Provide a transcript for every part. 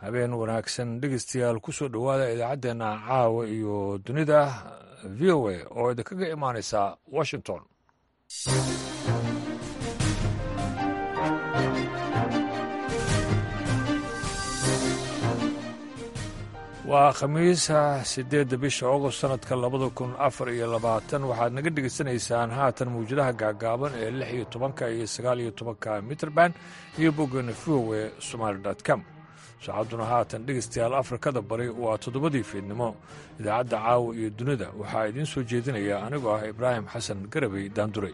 habeen wanaagsan dhegeystayaal ku soo dhowaada idaacaddeenna caawa iyo dunida v o a oo idinkaga imaanaysa washington. waa khamiisa 8 bisha agost sanadka 2024 waxaad naga dhegaysanaysaan haatan mawjadaha gaagaaban ee 16 iyo 19 mitrband iyo boggeena vowe somaali.com. saacadduna haatan dhegaystayaal afrikada bari waa 7 fiidnimo. idaacadda caawa iyo dunida waxaa idiin soo jeedinaya anigoo ah ibraahim xasan garabey daanduray.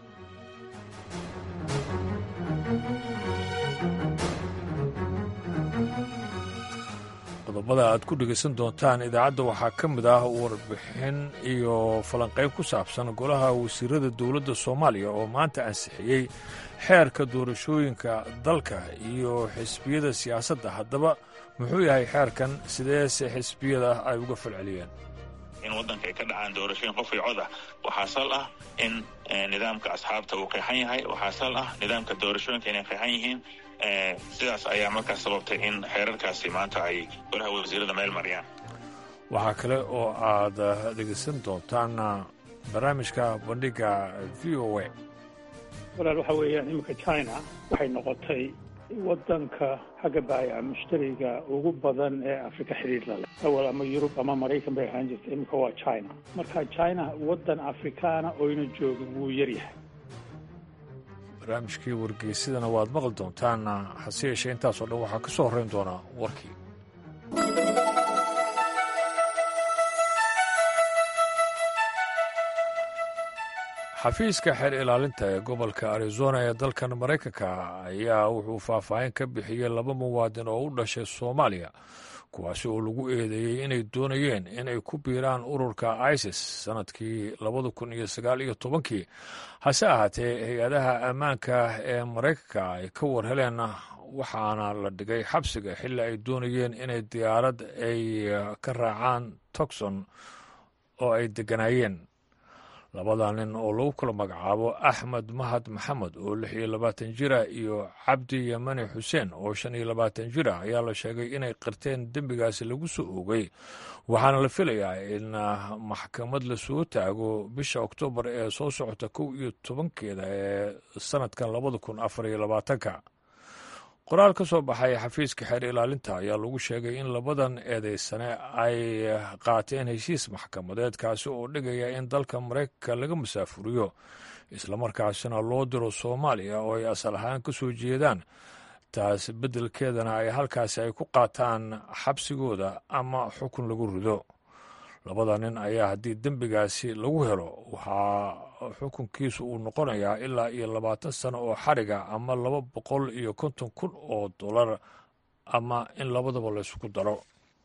qodobada aad ku dhegaysan doontaan idaacadda waxaa ka mid ah warbixin iyo falanqayn ku saabsan golaha wasiirada dowladda soomaaliya oo maanta ansixiyey xeerka doorashooyinka dalka iyo xisbiyada siyaasadda. haddaba muxuu yahay xeerkan, sideese xisbiyada ay uga falceliyeen in waddanka ay ka dhacaan doorashooyin qof iyo cod ah? waxaa sal ah in nidaamka asxaabta uu qeexan yahay, waxaa sal ah nidaamka doorashooyinka inay qeexan yihiin. sidaas ayaa markaas sababtay in xeerarkaasi maanta ay golaha wasiirada meel mariyaan. waxaa kale oo aad dhegaysan doontaan barnaamijka bandhiga v o a. walaal waxaa weeyaan iminka china waxay noqotay waddanka xagga baayaca mushtariga ugu badan ee afrika xidhiir la leh. awal ama yurub ama maraykan bay ahaan jirtay, iminka waa china. marka china waddan afrikaana oyna joogin wuu yaryahay. barnaamijkii wargeysadana waad maqli doontaan, hase yeeshee intaasoo dhan waxaa ka soo horrayn doonaa warkii. xafiiska xeer ilaalinta ee gobolka arizona ee dalkan maraykanka ayaa wuxuu faahfaahin ka bixiyey 2 muwaadin oo u dhashay soomaaliya, kuwaasi oo lagu eedeeyey inay doonayeen inay ku biiraan ururka isis sannadkii 2019. hase ahaatee hay-adaha ammaanka ee maraykanka ay ka war heleen, waxaana la dhigay xabsiga xilli ay doonayeen inay diyaarad ay ka raacaan tucson oo ay degganaayeen. 2 nin oo lagu kala magacaabo axmed mahad maxamed oo 26 jira iyo cabdi yamani xuseen oo 25 jira ayaa la sheegay inay qirteen dembigaasi lagu soo oogay, waxaana la filayaa in maxkamad la soo taago bisha oktoobar ee soo socota 11 ee sannadkan 2024. qoraal ka soo baxay xafiiska xeer ilaalinta ayaa lagu sheegay in 2 eedaysane ay qaateen heshiis maxkamadeed kaasi oo dhigaya in dalka maraykanka laga masaafuriyo islamarkaasina loo diro soomaaliya oo ay asal ahaan ka soo jeedaan, taas beddelkeedana ay halkaasi ay ku qaataan xabsigooda ama xukun lagu rido. 2 nin ayaa haddii dembigaasi lagu helo waxaa xukunkiisu uu noqonayaa ilaa iyo 20 sano oo xariga ama $250,000 oo dollar, ama in labadaba laysku daro.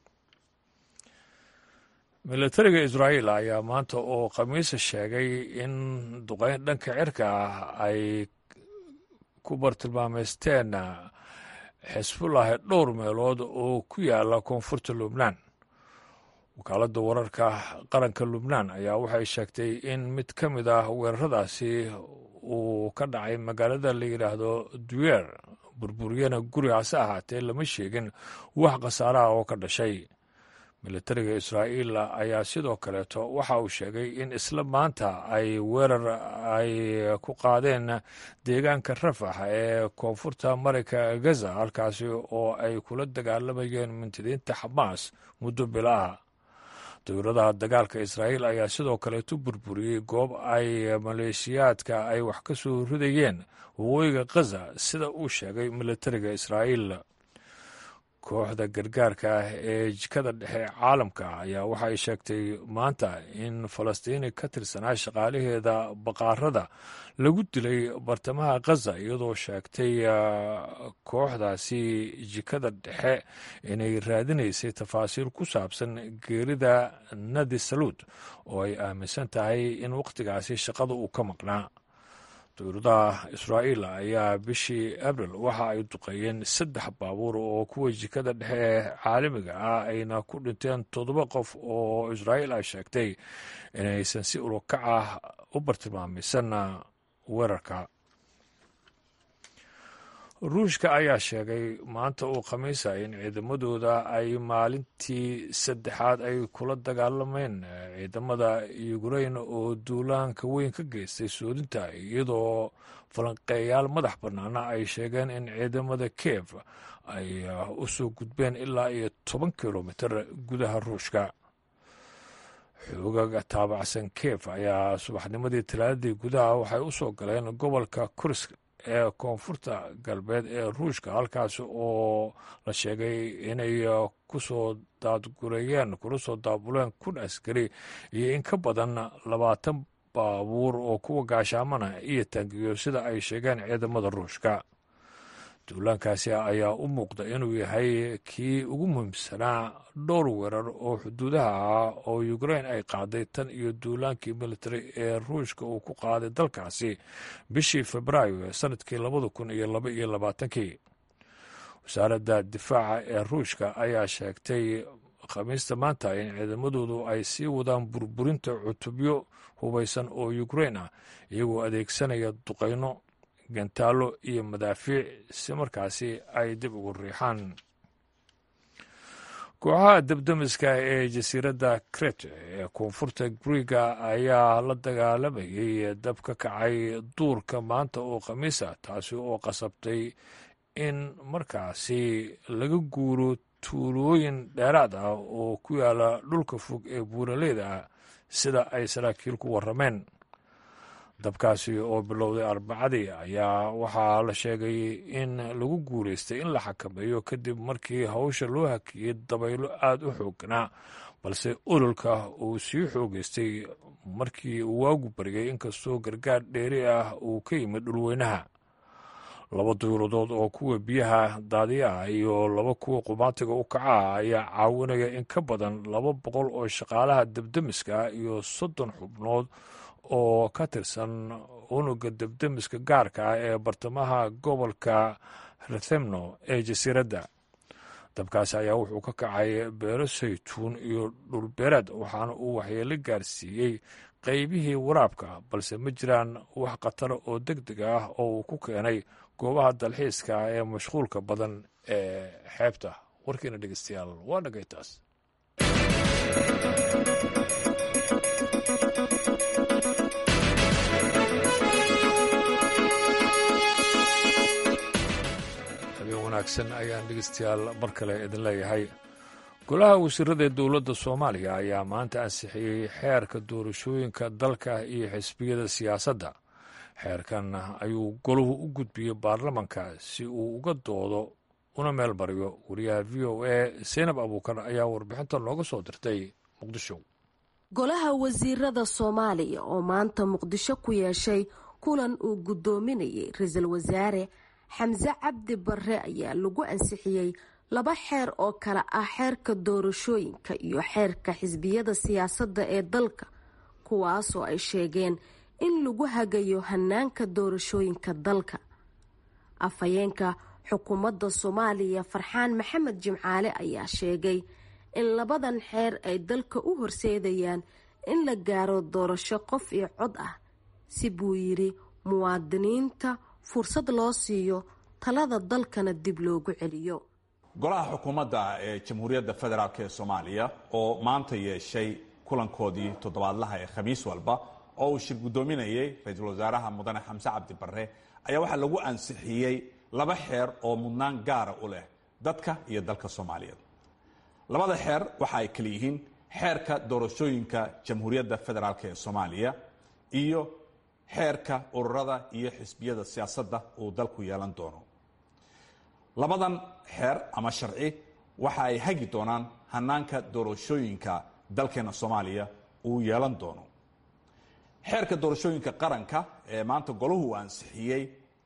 milatariga israa'iil ayaa maanta oo khamiisa sheegay in duqayn dhanka cirka ah ay ku bartilmaameysteen xisbullah dhowr meelood oo ku yaala koonfurta lubnaan. wakaaladda wararka qaranka lubnaan ayaa waxay sheegtay in mid ka mid ah weeraradaasi uu ka dhacay magaalada la yidhaahdo duyer, burburyana gurigaasi ahaatee lama sheegin wax khasaaraha oo ka dhashay. milatariga israa'iil ayaa sidoo kaleeto waxa uu sheegay in isla maanta ay weerar ay ku qaadeen deegaanka rafax ee koonfurta marinka gaza, halkaasi oo ay kula dagaalamayeen mintidiinta xamaas muddo bilo ah. dowladaha dagaalka israa'iil ayaa sidoo kaleeto burburiyey goob ay maleeshiyaadka ay wax ka soo ridayeen waqooyiga gaza, sida uu sheegay milatariga israa'iil. kooxda gargaarka ah ee jikada dhexe caalamka ayaa waxay sheegtay maanta in falastiini ka tirsanaa shaqaalaheeda baqaarada lagu dilay bartamaha gaza, iyadoo sheegtay kooxdaasi jikada dhexe inay raadinaysay tafaasiil ku saabsan geerida nadi saluud oo ay aaminsan tahay in wakhtigaasi shaqada uu ka maqnaa. dowladaha israa'iil ayaa bishii abril waxa ay duqeeyeen 3 baabuur oo kuwa jikada dhexe ee caalamiga ah, ayna ku dhinteen 7 qof oo israa'iil ay sheegtay inaysan si urukac ah u bartilmaamaysan weerarka. ruushka ayaa sheegay maanta uu khamiisa in ciidamadooda ay maalintii saddexaad ay kula dagaalameen ciidamada ukrain oo duulaanka weyn ka geystay soodinta iyadoo falanqeeyaal madax bannaana ay sheegeen in ciidamada kiev ay u soo gudbeen ilaa iyo 10 kilomitir gudaha ruushka. xoogaga taabacsan kiev ayaa subaxnimadii talaadadii gudaha waxay u soo galeen gobolka kursk ee koonfurta galbeed ee ruushka halkaasi oo la sheegay inay kusoo daadgurayeen kuna soo daabuleen 1,000 askari iyo in ka badan 20 baabuur oo kuwa gaashaamana iyo taangiyo sida ay sheegeen ciidamada ruushka. duulaankaasi ayaa u muuqda inuu yahay kii ugu muhiimsanaa dhowr weerar oo xuduudaha ah oo ukrain ay qaaday tan iyo duulaankii militari ee ruushka uu ku qaaday dalkaasi bishii febraayo ee sanadkii 2022. wasaaradda difaaca ee ruushka ayaa sheegtay khamiista maanta in ciidamadoodu ay sii wadaan burburinta cutubyo hubaysan oo ukrain ah iyagoo adeegsanaya duqayno gantaalo iyo madaafiic si markaasi ay dib ugu riixaan. kooxaha dabdamiska ee jasiiradda crete ee koonfurta griiga ayaa la dagaalamayay dab ka kacay duurka maanta oo khamiisa taasi oo qasabtay in markaasi laga guuro tuulooyin dheeraad ah oo ku yaala dhulka fog ee buuraleyda ah sida ay saraakiil ku warrameen. dabkaasi oo bilowday arbacadii ayaa waxaa la sheegay in lagu guulaystay in la xakameeyo kadib markii hawsha loo hakiyey dabaylo aad u xooganaa balse ololka uu sii xoogaystay markii uu waagu baryay inkastoo gargaar dheeri ah uu ka yimid dhulweynaha. 2 duyuuradood oo kuwa biyaha daadiya ah iyo 2 kuwa qumaatiga u kaca ah ayaa caawinaya in ka badan 200 oo shaqaalaha dabdamiska iyo 30 xubnood oo ka tirsan unuga dabdamiska gaarka ah ee bartamaha gobolka rethemno ee jasiiradda. dabkaasi ayaa wuxuu ka kacay beero saytuun iyo dhulbeereed waxaana uu waxyeelo gaarsiiyey qaybihii waraabka balse ma jiraan wax khatara oo deg deg ah oo uu ku keenay goobaha dalxiiska ee mashquulka badan ee xeebta. warkiina dhegeystayaal waa dhagaytaas. wanaagsan ayaan dhegeystayaal mar kale idin leeyahay. golaha wasiirada ee dowladda soomaaliya ayaa maanta ansixiyey xeerka doorashooyinka dalka iyo xisbiyada siyaasadda. xeerkan ayuu golahu u gudbiyey baarlamanka si uu uga doodo una meel mariyo. wariyaha v o a seynab abuukar ayaa warbixinta nooga soo dirtay muqdisho. golaha wasiirada soomaaliya oo maanta muqdisho ku yeeshay kulan uu guddoominayay ra-iisul wasaare xamse cabdi barre ayaa lagu ansixiyey 2 xeer oo kale ah xeerka doorashooyinka iyo xeerka xisbiyada siyaasadda ee dalka kuwaasoo ay sheegeen in lagu hagayo hanaanka doorashooyinka dalka. afhayeenka xukuumadda soomaaliya farxaan maxamed jimcaale ayaa sheegay in 2dan xeer ay dalka u horseedayaan in la gaaro doorasho qof iyo cod ah si buu yidhi muwaadiniinta fursad loo siiyo talada dalkana dib loogu celiyo. golaha xukuumadda ee jamhuuriyadda federaalk ee soomaaliya oo maanta yeeshay kulankoodii toddobaadlaha ee khamiis walba oo uu shir guddoominayay ra-iisul wasaaraha mudane xamse cabdi barre ayaa waxaa lagu ansixiyey 2 xeer oo mudnaan gaara u leh dadka iyo dalka soomaaliyeed. 2da xeer waxa ay kala yihiin xeerka doorashooyinka jamhuuriyadda federaalk ee soomaaliya iyo xeerka ururada iyo xisbiyada siyaasadda uu dalku yeelan doono. 2dan xeer ama sharci waxa ay hagi doonaan hanaanka doorashooyinka dalkeena soomaaliya uu yeelan doono. xeerka doorashooyinka qaranka ee maanta golahu uu ansixiyey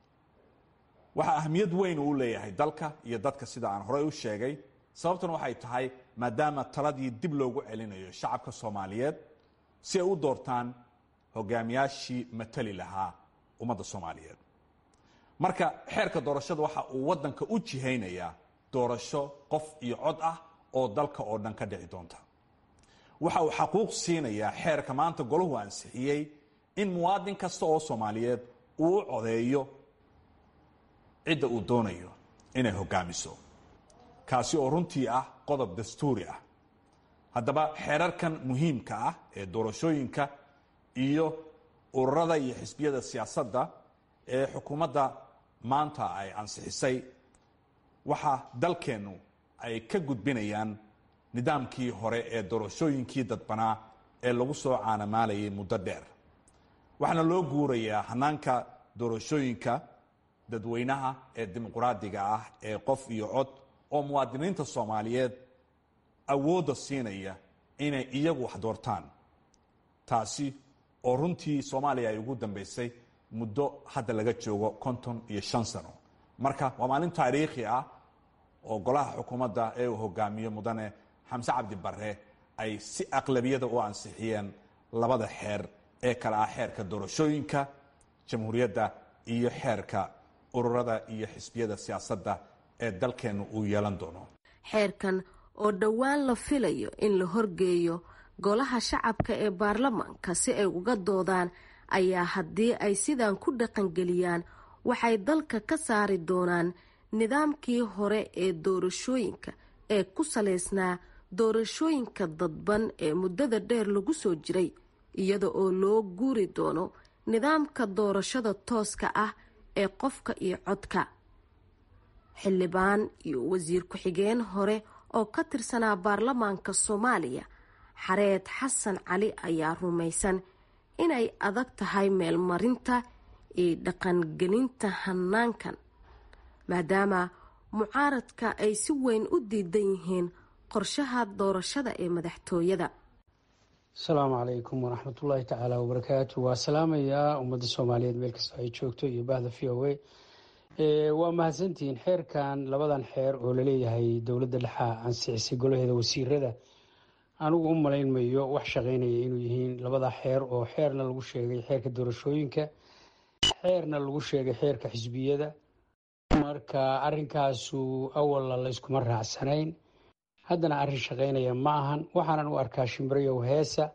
waxaa ahmiyad weyn uu leeyahay dalka iyo dadka sida aan horey u sheegay. sababtuna waxay tahay maadaama taladii dib loogu celinayo shacabka soomaaliyeed si ay u doortaan hogaamiyaashii matali lahaa ummadda soomaaliyeed. marka xeerka doorashada waxa uu waddanka u jihaynayaa doorasho qof iyo cod ah oo dalka oo dhan ka dhici doonta. waxa uu xaquuq siinayaa xeerka maanta golahu ansixiyey in muwaadin kasta oo soomaaliyeed uu u codeeyo cidda uu doonayo inay hogaamiso, kaasi oo runtii ah qodob dastuuri ah. haddaba xeerarkan muhiimka ah ee doorashooyinka iyo ururada iyo xisbiyada siyaasadda ee xukuumadda maanta ay ansixisay, waxaa dalkeennu ay ka gudbinayaan nidaamkii hore ee doorashooyinkii dadbanaa ee lagu soo caanamaalayay muddo dheer. waxaana loo guurayaa hanaanka doorashooyinka dadweynaha ee dimuqraadiga ah ee qof iyo cod, oo muwaadiniinta Soomaaliyeed awoodda siinaya inay iyagu wax doortaan, taasi oo runtii Soomaaliya ay ugu dambeysay muddo hadda laga joogo 55 sano. marka waa maalin taariikhi ah oo golaha xukuumadda ee uu hogaamiyo mudane Xamse Cabdi Barre ay si aqlabiyada u ansixiyeen labada xeer ee kala ah xeerka doorashooyinka jamhuuriyadda iyo xeerka ururada iyo xisbiyada siyaasadda ee dalkeenu uu yeelan doono. xeerkan oo dhowaan la filayo in la horgeeyo golaha shacabka ee baarlamaanka si ay uga doodaan ayaa haddii ay sidan ku dhaqangeliyaan waxay dalka ka saari doonaan nidaamkii hore ee doorashooyinka ee ku saleysnaa doorashooyinka dadban ee muddada dheer lagu soo jiray, iyada oo loo guuri doono nidaamka doorashada tooska ah ee qofka iyo codka. xildhibaan iyo wasiir ku-xigeen hore oo ka tirsanaa baarlamaanka Soomaaliya, Xareed Xasan Cali, ayaa rumaysan inay adag tahay meelmarinta iyo dhaqangelinta hanaankan, maadaama mucaaradka ay si weyn u diidan yihiin qorshaha doorashada ee madaxtooyada. asalaamu calaykum waraxmatullaahi tacaala wabarakaatu. waa salaamayaa ummadda Soomaaliyeed meel kasta ay joogto iyo bahda VOA. waa mahadsantihiin. xeerkan, labadan xeer oo laleeyahay dowladda dhexa ansixisay golaheeda wasiirada, anigu u malaynmayo wax shaqaynaya inuu yihiin labada xeer oo xeerna lagu sheegay xeerka doorashooyinka, xeerna lagu sheegay xeerka xisbiyada. marka arrinkaasu awalla layskuma raacsanayn, haddana arrin shaqaynaya ma ahan. waxaanan u arkaa shimbirayow heesa.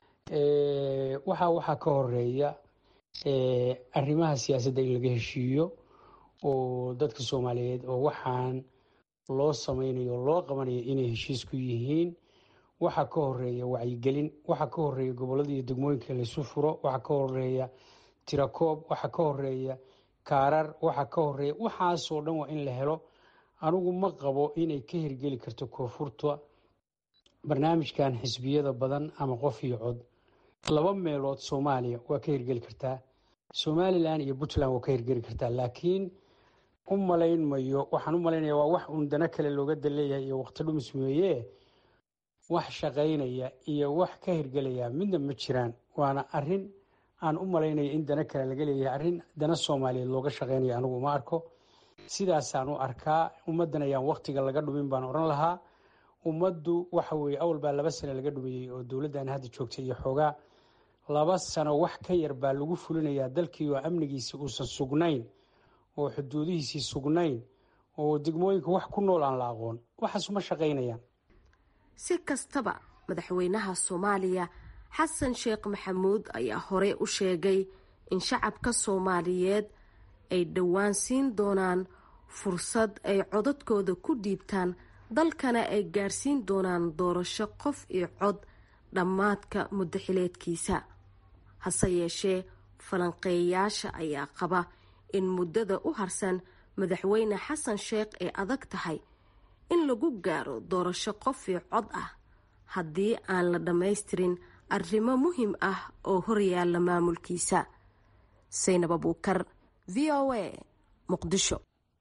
waxaa ka horeeya arrimaha siyaasadda in laga heshiiyo oo dadka Soomaaliyeed oo waxaan loo samaynayo loo qabanayo inay heshiis ku yihiin. waxaa ka horeeya wacyigelin, waxaa ka horeeya gobollada iyo degmooyinka laysu furo, waxaa ka horeeya tirakoob, waxaa ka horeeya kaarar, waxaa ka horeeya waxaasoo dhan waa in la helo. anigu ma qabo inay ka hirgeli karto koonfurta barnaamijkan xisbiyada badan ama qof iyo cod. laba meelood Soomaaliya waa ka hirgeli kartaa, Somaliland iyo Puntland waa ka hirgeli kartaa, laakiin u malaynmayo, waxaan u malaynayaa waa wax uun dana kale looga daleeyahay iyo waqti dhumis weeye. wax shaqaynaya iyo wax ka hirgelaya midna ma jiraan. waana arrin aan u malaynaya in dana kale laga leeyahay, arrin dana Soomaaliyeed looga shaqaynayo anigu ma arko. sidaasaan u arkaa. ummaddan ayaan waqtiga laga dhumin baan oran lahaa. ummaddu waxa weeye awal baa 2 sano laga dhumiyey oo dowladdan hadda joogtay iyo xoogaa 2 sano wax ka yar baa lagu fulinayaa dalkii oo amnigiisii uusan sugnayn oo xuduudihiisii sugnayn oo degmooyinka wax ku nool aan la aqoon. waxaas uma shaqaynayaan. si kastaba madaxweynaha Soomaaliya Xasan Sheekh Maxamuud ayaa hore u sheegay in shacabka Soomaaliyeed ay dhowaan siin doonaan fursad ay codadkooda ku dhiibtaan, dalkana ay gaarsiin doonaan doorasho qof iyo cod dhammaadka muddo xileedkiisa. hase yeeshee falanqeeyayaasha ayaa qaba in muddada u harsan madaxweyne Xasan Sheekh ay adag tahay in lagu gaaro doorasho qof iyo cod ah haddii aan la dhammaystirin arrimo muhiim ah oo horyaala maamulkiisa. Saynab Abuukar, VOA, Muqdisho.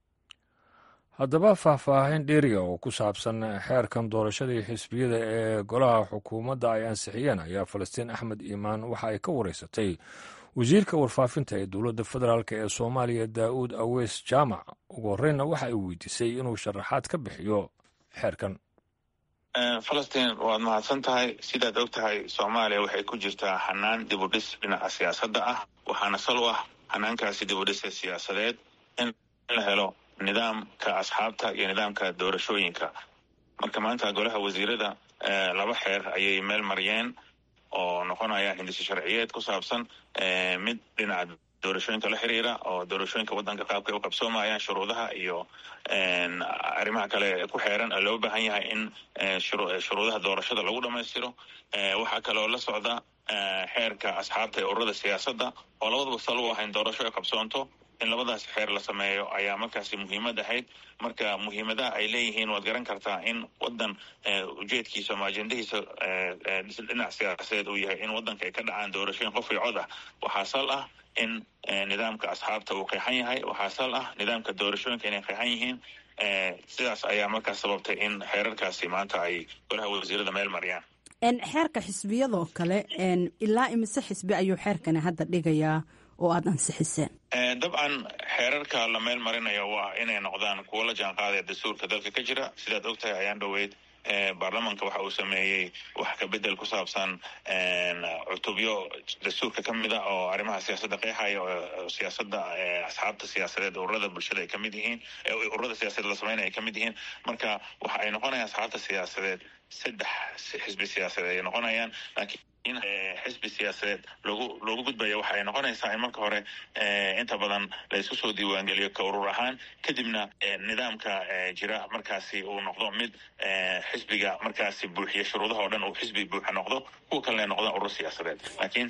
haddaba faahfaahin dheeriya oo ku saabsan xeerkan doorashadii xisbiyada ee golaha xukuumadda ay ansixiyeen ayaa Falastiin Axmed Iimaan waxa ay ka wareysatay wasiirka warfaafinta ee dowladda federaalk ee Soomaaliya Daa'uud Aweys Jaamac. ugu horreynna waxa ay weydiisay inuu sharaxaad ka bixiyo xeerkan. Falastiin, waad mahadsan tahay. sidaad og tahay, Soomaaliya waxay ku jirtaa hanaan dibudhis dhinaca siyaasadda ah, waxaana sal u ah hanaankaasi dibudhisa siyaasadeed in la helo nidaamka asxaabta iyo nidaamka doorashooyinka. marka maanta golaha wasiirada 2 xeer ayay meel mariyeen oo noqonaya hindisi sharciyeed ku saabsan mid dhinaca doorashooyinka la xiriira oo doorashooyinka waddanka qaabkay u qabsoomayaan shuruudaha iyo arrimaha kale ku xeeran loo baahan yahay in shuruudaha doorashada lagu dhammaystiro. waxaa kaloo la socda xeerka asxaabta ee ururada siyaasadda oo labadaba sal u ahayn doorasho ay qabsoonto. in labadaas xeer la sameeyo ayaa markaasi muhiimad ahayd. marka muhiimadaha ay leeyihiin waad garan kartaa in waddan ujeedkiisa ama ajendahiisa dhinac siyaasadeed uu yahay in waddanka ay ka dhacaan doorashooyin qof iyo cod ah. waxaa sal ah in nidaamka asxaabta uu qeexan yahay. waxaa sal ah nidaamka doorashooyinka inay qeexan yihiin. sidaas ayaa markaas sababtay in xeerarkaasi maanta ay golaha wasiirada meel mariyaan. xeerka xisbiyadoo kale ilaa imise xisbi ayuu xeerkani hadda dhigayaa oo aada ansixiseen? dabcan xeerarka la meel marinayo waa inay noqdaan kuwo la jaan qaadaya dastuurka dalka ka jira. sidaad og tahay ayaan dhoweyd baarlamanka waxa uu sameeyey wax ka bedel ku saabsan cutubyo dastuurka ka mid a oo arrimaha siyaasadda qeexaya oo siyaasadda asxaabta siyaasadeed ururada bulshada ay ka mid yihiin ururada siyaasadeed la sameynaya ay ka mid yihiin. marka waxa ay noqonayaan asxaabta siyaasadeed 3 xisbi siyaasadeed ay noqonayaan. laakiin in xisbi siyaasadeed loogu gudbaya waxa ay noqonaysaa in marka hore inta badan la isku soo diiwaangeliyo ka urur ahaan, kadibna nidaamka jira markaasi uu noqdo mid xisbiga markaasi buuxiya shuruudaha oo dhan uu xisbi buuxa noqdo, kuwa kalena noqdaan urur siyaasadeed. laakiin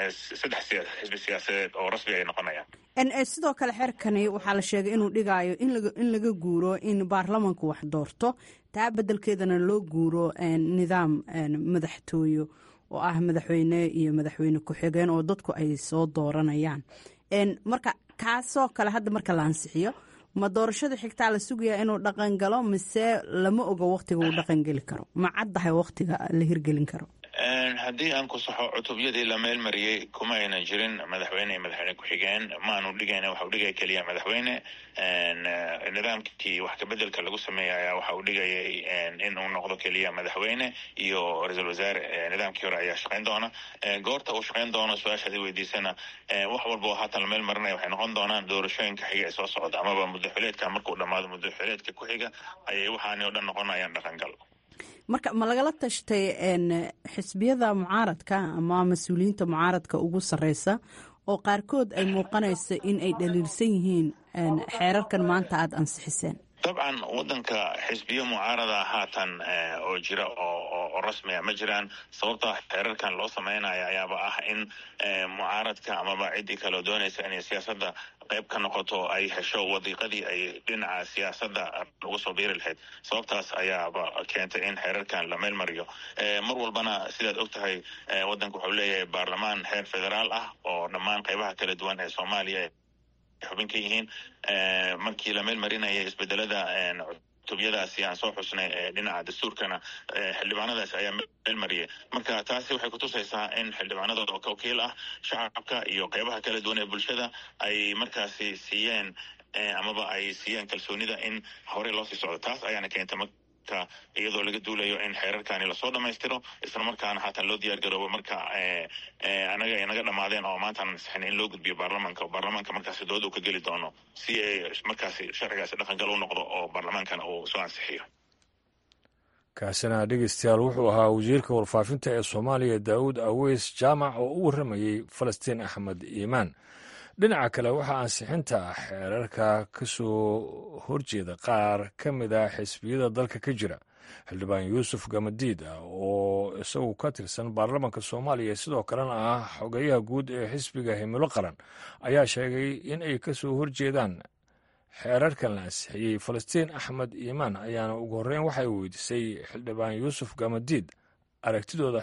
3 xisbi siyaasadeed oo rasmi ay noqonayaan. sidoo kale xeerkani waxaa la sheegay inuu dhigaayo in laga guuro in baarlamanku wax doorto, taa bedelkeedana loo guuro nidaam madaxtooyo oo ah madaxweyne iyo madaxweyne ku-xigeen oo dadku ay soo dooranayaan. marka kaasoo kale hadda marka la ansixiyo ma doorashada xigtaa la sugayaa inuu dhaqan galo mise lama oga waktiga uu dhaqan geli karo? ma caddahay waktiga la hirgelin karo? haddii aan ku saxo cutubyadii la meel mariyey kuma aynan jirin madaxweyne iyo madaxweyne ku-xigeen. maanu dhigayna waxa uu dhigaya keliya madaxweyne. nidaamkii wax kabedelka lagu sameeyay ayaa waxa uu dhigayay in uu noqdo keliya madaxweyne iyo ra-iisul wasaare. nidaamkii hore ayaa shaqayn doona. goorta uu shaqayn doono su-aashaad i weydiisana wax walba oo haatan la meel marinaya waxay noqon doonaan doorashooyinka xiga ee soo socda amaba muddaxileedka markuu dhammaado muddaxileedka ku xiga ayay waxaani oo dhan noqonayaan dhaqangal. marka ma lagala tashtay xisbiyada mucaaradka ama mas-uuliyiinta mucaaradka ugu sarreysa oo qaarkood ay muuqanayso in ay dhaliilsan yihiin xeerarkan maanta aada ansixiseen? dabcan waddanka xisbiyo mucaarada haatan oo jira oo rasmiya ma jiraan. sababta xeerarkan loo sameynaya ayaaba ah in mucaaradka amaba ciddii kaleo doonaysa inay siyaasadda qayb ka noqoto ay hesho wadiiqadii ay dhinaca siyaasadda uga soo biiri lahayd. sababtaas ayaaba keentay in xeerarkan la meel mariyo. mar walbana sidaad og tahay waddanka wuxuu leeyahay baarlamaan heer federaal ah oo dhammaan qaybaha kala duwan ee Soomaaliya xubin ka yihiin. markii la meel marinayay isbedelada cutubyadaasi aan soo xusnay dhinaca dastuurkana xildhibaanadaasi ayaa meel mariyay. marka taasi waxay kutusaysaa in xildhibaanadooda oo ka wakiil ah shacabka iyo qaybaha kala duwan ee bulshada ay markaasi siiyeen amaba ay siiyeen kalsoonida in hore loo sii socdo. taas ayaana keentay iyadoo laga duulayo in xeerarkani lasoo dhammaystiro isla markaana haatan loo diyaar garoobo marka anaga ay naga dhammaadeen oo maantaan ansixin in loo gudbiyo baarlamaanka markaasi dood uu ka geli doono si ay markaasi sharcigaasi dhaqangal u noqdo oo baarlamaankana uu soo ansixiyo. kaasina dhegeystayaal wuxuu ahaa wasiirka warfaafinta ee Soomaaliya Daawud Aweys Jaamac oo u warramayey Falastiin Axmed Iimaan. dhinaca kale waxaa ansixinta xeerarka ka soo horjeeda qaar ka mid a xisbiyada dalka ka jira. xildhibaan yuusuf gamadiid oo isagu ka tirsan baarlamanka Soomaaliya sidoo kalena ah xogeyaha guud ee xisbiga Himilo Qaran ayaa sheegay in ay ka soo horjeedaan xeerarkan la ansixiyey. Falastiin Axmed Iimaan ayaana ugu horreyn waxay weydiisay xildhibaan yuusuf gamadiid aragtidooda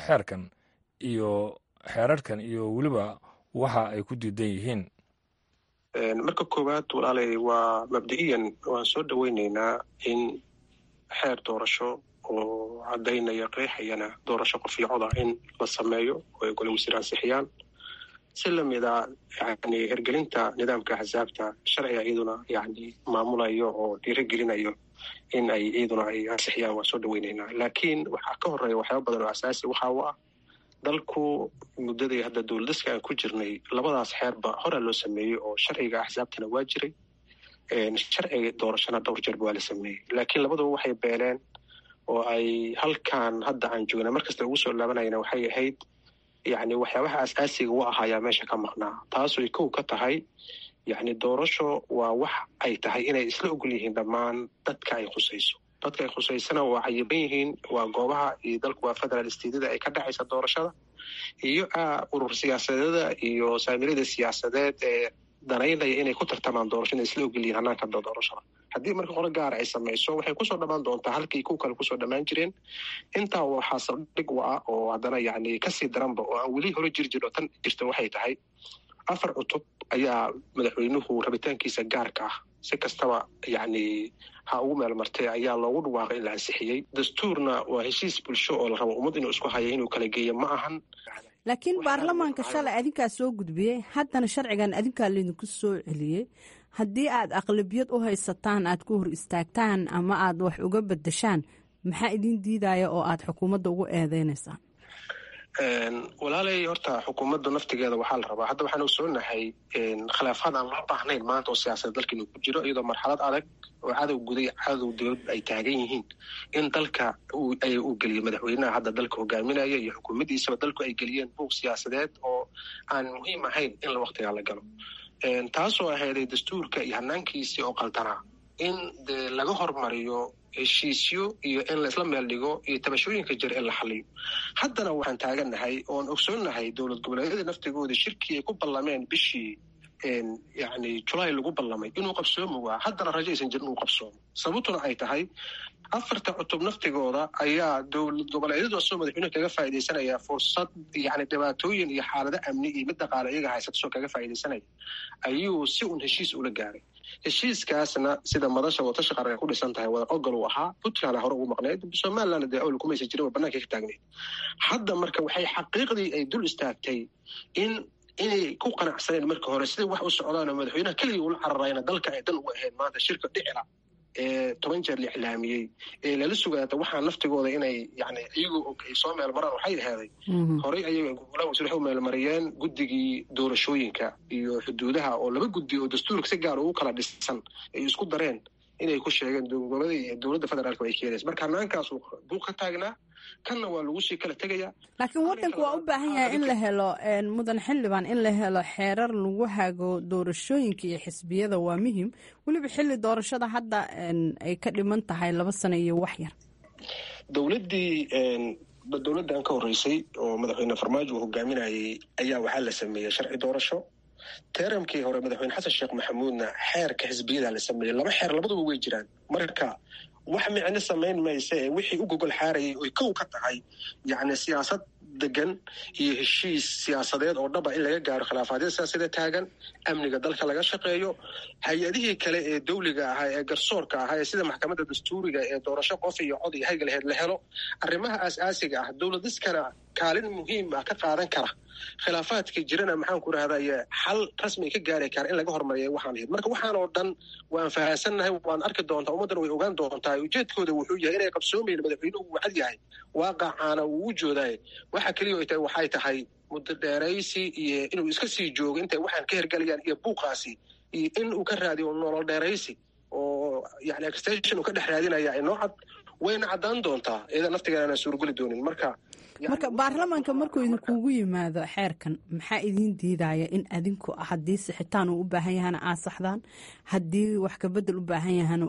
xeerarkan iyo weliba waxa ay ku diidan yihiin. marka koowaad walaalay waa mabda'iyan waan soo dhoweynaynaa in xeer doorasho oo caddaynaya qeexayana doorasho qof iyo cod ah in la sameeyo oo ay gole wasiir ansixiyaan. si lamida yani hirgelinta nidaamka axsaabta sharciga iyaduna yani maamulayo oo dhiirigelinayo in ay iyaduna ay ansixiyaan waan soo dhoweynaynaa. laakiin waxaa ka horeeya waxyaaba badan oo asaasi waxa u ah dalku muddadii hadda dowladiska aan ku jirnay labadaas xeerba horaa loo sameeyey oo sharciga axsaabtana waa jiray, sharciga doorashana dhowr jeerba waa la sameeyey. laakiin labaduba waxay beeneen oo ay halkan hadda aan joogna markasta ugu soo laabanayna waxay ahayd yacni waxyaabaha asaasiga u ahayaa meesha ka maqnaa taasooy kow ka tahay yacni doorasho waa wax ay tahay inay isla ogol yihiin dhammaan dadka ay khusayso dadka ay khusaysana waa cayiban yihiin waa goobaha iyo dalku waa federal stateda ay ka dhacaysa doorashada iyo urur siyaasadeeda iyo saamilada siyaasadeed ee danaynaya inay ku tartamaan doorasho inay isla ogol yihiin hanaanka doorashada haddii marka qolo gaara ay samayso waxay kusoo dhammaan doontaa halkii kuw kale kusoo dhammaan jireen intaa waxaa saldhig u ah oo haddana yacni kasii daranba oo aan weli hore jiri tan jirta waxay tahay 4 cutub ayaa madaxweynuhu rabitaankiisa gaarka ah si kastaba yacni ha ugu meel martay ayaa loogu dhawaaqay in la ansixiyey dastuurna waa heshiis bulsho oo la rabo ummad inuu isku haya inuu kala geeyo ma ahan laakiin baarlamaanka shalay adinkaa soo gudbiyey haddana sharcigan adinkaa laydinku soo celiyey haddii aad aqlabiyad u haysataan aad ku hor istaagtaan ama aad wax uga bedeshaan maxaa idin diidaya oo aad xukuumadda ugu eedeynaysaan walaalay horta xukuumadda naftigeeda waxaa la rabaa hadda waxaan ogsoonahay khilaafaad aan loo baahnayn maanta oo siyaasadda dalka inuu ku jiro iyadoo marxalad adag oo cadow guday cadow dowlad ay taagan yihiin in dalka uu geliyo madaxweynaha hadda dalka hogaaminaya iyo xukuumaddiisaba dalku ay geliyeen buuq siyaasadeed oo aan muhiim ahayn in waqtigaa la galo taasoo ahayday dastuurka iyo hanaankiisii oo qaldanaa in dee laga hormariyo heshiisyo iyo in laisla meel dhigo iyo tabashooyinka jir in la xaliyo haddana waxaan taagannahay oon ogsoonnahay dowlad goboleedyada naftigooda shirkii ay ku ballameen bishii yacni julaay lagu ballamay inuu qabsoomi waa haddana rajo aysan jirin inuu qabsoomo sababtuna ay tahay 4 cutub naftigooda ayaa dowlad goboleedyadu asoo madaxweynuhu kaga faa'iidaysanaya fursad yacni dhibaatooyin iyo xaalado amni iyo mid dhaqaale iyaga haysato soo kaga faa'iidaysanaya ayuu si un heshiis ula gaaray heshiiskaasna sida madasha watashi qaran ku dhisan tahay wada ogol uu ahaa puntland hore ugu maqneyd somaliland dee awal kumaysa jirin waa banaanka ka taagneyd hadda marka waxay xaqiiqdii ay dul istaagtay inay ku qanacsaneen marka hore siday wax u socdaanoo madaxweynaha keligii ula cararayna dalka ay dan uga ahayd maanta shirka dhicila ee 10 jeer la iclaamiyey ee lala sugaata waxaa naftigooda inay yani iyagu ay soo meel maraan waxay aheeday horey ayay waxay u meelmariyeen guddigii doorashooyinka iyo xuduudaha oo 2 guddi oo dastuurka si gaar ugu kala dhisan ay isku dareen inay ku sheegeen gobolada iyo dowladda federaalka ay keenayso marka hanaankaas buuq ka taagnaa kanna waa lagu sii kala tegayaa laakiin waddanku waa u baahan yahay in la helo mudan xildhibaan in la helo xeerar lagu hago doorashooyinka iyo xisbiyada waa muhiim weliba xilli doorashada hadda ay ka dhiman tahay 2 sano iyo wax yar dowladdan ka horreysay oo madaxweyne farmaajo uu hogaaminayay ayaa waxaa la sameeyey sharci doorasho teeramkii hore madaxweyne xasan sheekh maxamuudna xeerka xisbiyadaa la sameeyey 2 xeer labaduba way jiraan marka wax micno samayn mayse wixii u gogol xaarayay oy kow ka tahay yacni siyaasad degan iyo heshiis siyaasadeed oo dhaba in laga gaaro khilaafaadya siyaasadeed taagan amniga dalka laga shaqeeyo hay-adihii kale ee dawliga ahaa ee garsoorka ahaa ee sida maxkamadda dastuuriga ee doorasho qof iyo cod iyo haygalheed la helo arrimaha aas-aasiga ah dowladiskana kaalin muhiim ah ka qaadan kara khilaafaadka jirana maxaan ku rahdaye xal rasmi ka gaari kara in laga hormariya waxaan ahayd marka waxaan oo dhan waan fahansannahay waan arki doontaa ummaddana way ogaan doontaa ujeedkooda wuxuu yahay inay qabsoomayn madaxweynuhu uu cad yahay waaqacaana uu u joodaay waxa keliya ay tahay waxay tahay muddo dheeraysi iyo inuu iska sii joogo intay waxaan ka hergelayaan iyo buuqaasi iyo in uu ka raadiyo nolol dheeraysi oo yani extension uu ka dhex raadinaya inoo cad wayna caddaan doontaa iyada naftigeena aanan suurgeli doonin marka baarlamaanka markuu idinkugu yimaado xeerkan maxaa idiin diidaya in adinku haddii sixitaan uu u baahan yahana aad saxdaan haddii wax kabedel u baahan yahana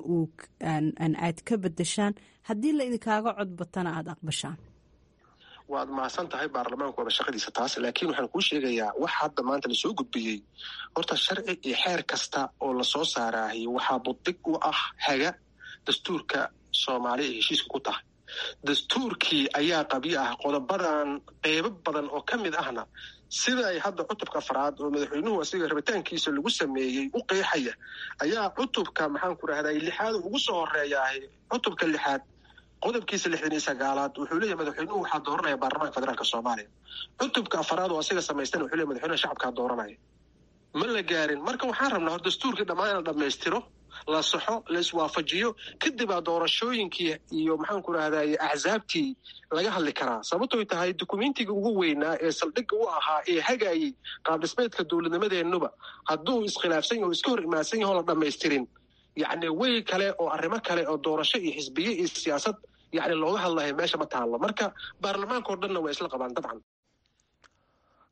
aad ka bedeshaan haddii la idinkaaga codbatana aada aqbashaan waad mahadsan tahay baarlamaanku waaba shaqadiisa taas laakiin waxaan kuu sheegayaa wax hadda maanta lasoo gudbiyey horta sharci iyo xeer kasta oo lasoo saaraahay waxaa buddig u ah haga dastuurka soomaaliya ay heshiiska ku tahay dastuurkii ayaa qabyo ah qodobadan qeybo badan oo ka mid ahna sida ay hadda cutubka 4aad oo madaxweynuhu asiga rabitaankiisa lagu sameeyey u qeexaya ayaa cutubka maxaan ku rahday 6aad ugu soo horeeyahay cutubka 6aad qodobkiisa 69aad wuxuu leeyahay madaxweynuhu waxaa dooranaya baarlamaanka federaalka soomaaliya cutubka 4aad oo asiga samaystan wuxuu leeyahay madaxweynaha shacabkaa dooranaya ma la gaarin marka waxaan rabnaa hor dastuurkii dhammaan in la dhammaystiro la saxo la iswaafajiyo kadib aa doorashooyinkii iyo maxaan ku rahdaye axsaabtii laga hadli karaa sababtoy tahay dukumentiga ugu weynaa ee saldhigga u ahaa ee hagaayey qaabdhismeedka dowladnimadeennuba hadduu iskhilaafsan yaho o iska hor imaadsan yaho la dhammaystirin yacni way kale oo arrimo kale oo doorasho iyo xisbiye iyo siyaasad yacni looga hadlayo meesha ma taallo marka baarlamaanka oo dhanna waa isla qabaan dabcan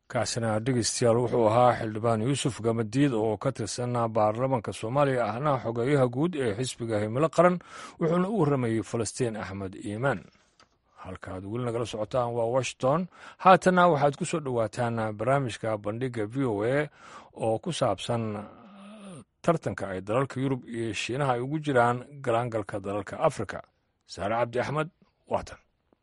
kaasina dhegeystayaal wuxuu ahaa xildhibaan yuusuf gamadiid oo ka tirsan baarlamanka soomaaliya ahna xogeeyaha guud ee xisbiga himilo qaran wuxuuna u warramayey falastiin axmed iimaan. halkaaad weli nagala socotaan waa washington. haatana waxaad ku soo dhowaataan barnaamijka bandhiga v o a oo ku saabsan tartanka ay dalalka yurub iyo shiinaha ay ugu jiraan galaangalka dalalka afrika. saare cabdi axmed waatan.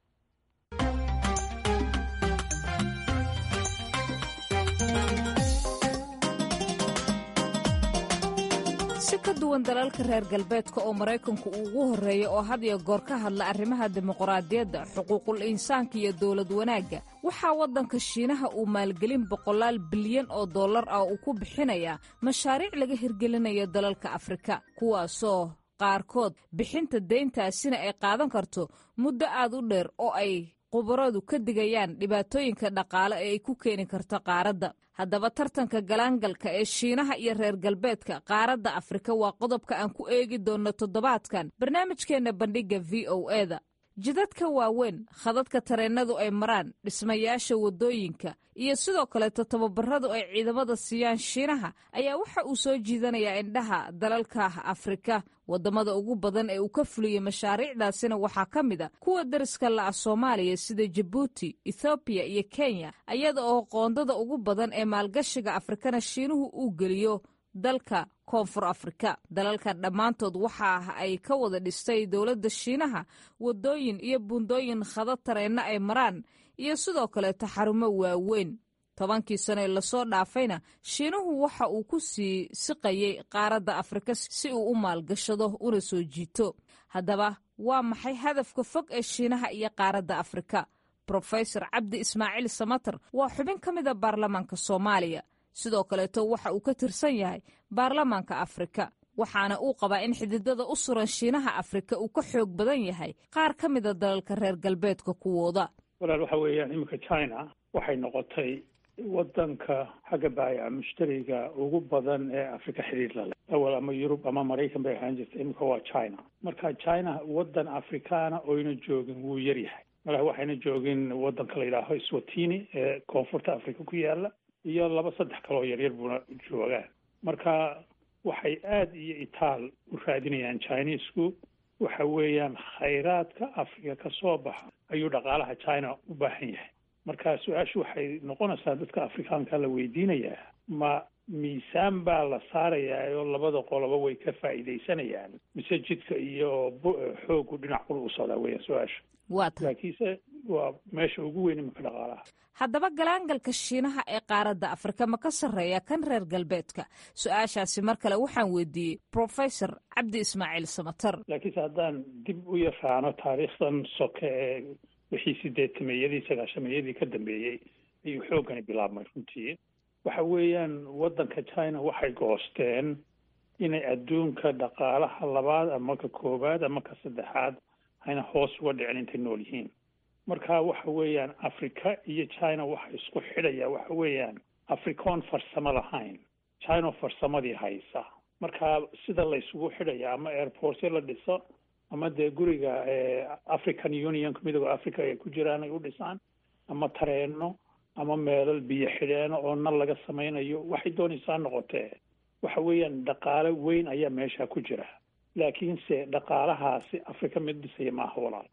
si ka duwan dalalka reer galbeedka oo maraykanku uu ugu horreeya oo had iyo goor ka hadla arrimaha dimuqraadiyadda xuquuqul insaanka iyo dowlad wanaagga waxaa waddanka shiinaha uu maalgelin boqolaal bilyan oo dollar ah uu ku bixinayaa mashaariic laga hirgelinayo dalalka afrika kuwaasoo qaarkood bixinta deyntaasina ay qaadan karto muddo aad u dheer oo ay khubaradu ka digayaan dhibaatooyinka dhaqaale ee ay ku keeni karto qaaradda. haddaba tartanka galaangalka ee shiinaha iyo reer galbeedka qaaradda afrika waa qodobka aan ku eegi doonno toddobaadkan barnaamijkeenna bandhigga v o eda. jidadka waaweyn, khadadka tareennadu ay maraan, dhismayaasha waddooyinka iyo sidoo kaleeto tababarradu ay ciidamada siiyaan shiinaha ayaa waxa uu soo jiidanayaa indhaha dalalka afrika. waddamada ugu badan ee uu ka fuliyey mashaariicdaasina waxaa ka mid a kuwa dariska la'a soomaaliya sida jabuuti, ethoobiya iyo kenya, iyada oo qoondada ugu badan ee maalgashiga afrikana shiinuhu uu geliyo dalka koonfur afrika. dalalkan dhammaantood waxa ay ka wada dhistay dowladda shiinaha waddooyin iyo buundooyin khadad tareenna ay maraan iyo sidoo kaleeto xarumo waaweyn. 10kii sano ee lasoo dhaafayna shiinuhu waxa uu ku sii siqayey qaaradda afrika si uu u maalgashado una soo jiito. haddaba waa maxay hadafka fog ee shiinaha iyo qaaradda afrika? brofesor cabdi ismaaciil samater waa xubin ka mida baarlamaanka soomaaliya, sidoo kaleeto waxa uu ka tirsan yahay baarlamaanka afrika, waxaana uu qabaa in xididada u suran shiinaha afrika uu ka xoog badan yahay qaar ka mida dalalka reer galbeedka kuwooda. walaal waxa weeyaan iminka china waxay noqotay waddanka xagga baayaca mushtariga ugu badan ee afrika xidhiir la leh. awal ama yurub ama maraykan bay ahaan jirtay, iminka waa china. marka china waddan afrikaana oyna joogin wuu yar yahay. malaha waxayna joogin waddanka la yidhaaho swatini ee koonfurta afrika ku yaala iyo 2-3 kaloo yaryar buuna joogaan. marka waxay aad iyo itaal u raadinayaan chinesku. waxa weeyaan khayraadka afrika ka soo baxa ayuu dhaqaalaha china u baahan yahay. marka su-aashu waxay noqonaysaa dadka afrikaanka la weydiinayaa ma miisaan baa la saarayaa oo labada qoloba way ka faa'iidaysanayaan mise jidka iyo xoogu dhinac qul u socdaa weeyaan su-aasha. laakiinse waa meesha ugu weyn iminka dhaqaalaha. haddaba galaangalka shiinaha ee qaaradda afrika ma ka sarreeya kan reer galbeedka? su-aashaasi mar kale waxaan weydiiyey brofesor cabdi ismaaciil samater. laakiinse haddaan dib u yaraano taariikhdan soke ee wixii 80-meeyadii 90-meeyadii ka dambeeyey ayuu xooggani bilaabmay. runtii waxa weeyaan waddanka china waxay goosteen inay adduunka dhaqaalaha labaad ama ka koowaad ama ka saddexaad hayna hoos uga dhicin intay nool yihiin. marka waxa weeyaan afrika iyo china waxa isku xidhaya waxa weeyaan afrikoon farsamo lahayn, china farsamadii haysa. marka sida la isugu xidhaya ama airportyo la dhiso ama dee guriga african unionka midooda africa ay ku jiraan ay u dhisaan, ama tareeno ama meelal biyo xidheeno oo nal laga samaynayo, waxay doonaysaa noqotee waxa weeyaan dhaqaale weyn ayaa meesha ku jira. laakiinse dhaqaalahaasi afrika mid dhisaya maaha walaal.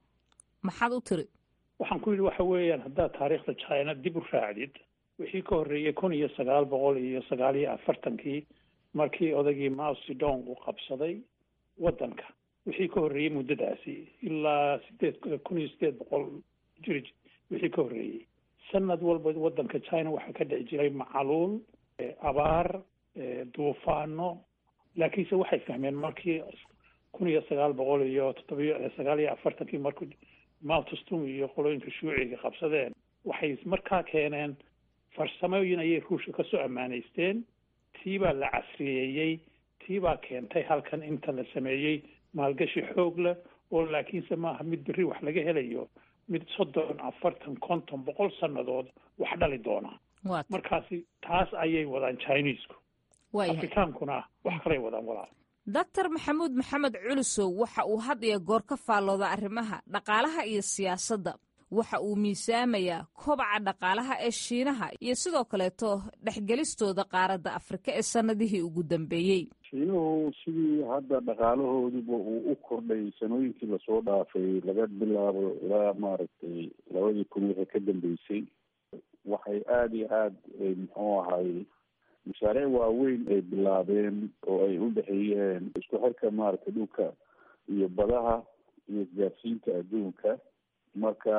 maxaad u tiri? waxaan ku yidhi waxa weeyaan haddaad taariikhda china dib u raacdid wixii ka horreeyey 1949 markii odaygii Mao Zedong uu qabsaday waddanka. wixii ka horreeyey muddadaasi ilaa 1800 jiri wixii ka horreeyey sanad walba waddanka china waxaa ka dhici jiray macaluul, abaar, duufaano. laakiinse waxay fahmeen markii 1949 markuu Mao Zedong iyo qolooyinka shuuciga qabsadeen, waxay markaa keeneen farsamooyin ayay ruushka ka soo ammaanaysteen. tiibaa la casriyeeyey, tiibaa keentay halkan inta la sameeyey maalgashi xoog leh oo laakiinse maaha mid berri wax laga helayo, mid 30, 40, 50, 100 sannadood wax dhali doona. markaasi taas ayay wadaan chinesku. afrikaankuna wax kalay wadaan walaal. doctor maxamed culusow waxa uu had iyo goor ka faallooda arrimaha dhaqaalaha iyo siyaasadda. waxa uu miisaamayaa kobaca dhaqaalaha ee shiinaha iyo sidoo kaleeto dhexgelistooda qaaradda afrika ee sannadihii ugu dambeeyey. shiinuhu sidii hadda dhaqaalahooduba uu u kordhay sanooyinkii lasoo dhaafay laga bilaabo ilaa maaragtay 2010 wixii ka dambeysay waxay aada iyo aada muxuu ahay mashaariic waaweyn ay bilaabeen oo ay u dhexeeyeen isku xirka maaragtay dhulka iyo badaha iyo isgaarsiinta adduunka. marka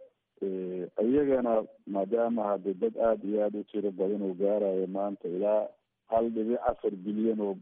iyagana maadaama hadda dad aada iyo aada u tiro badan oo gaarayo maanta ilaa 1.4 bilyan oo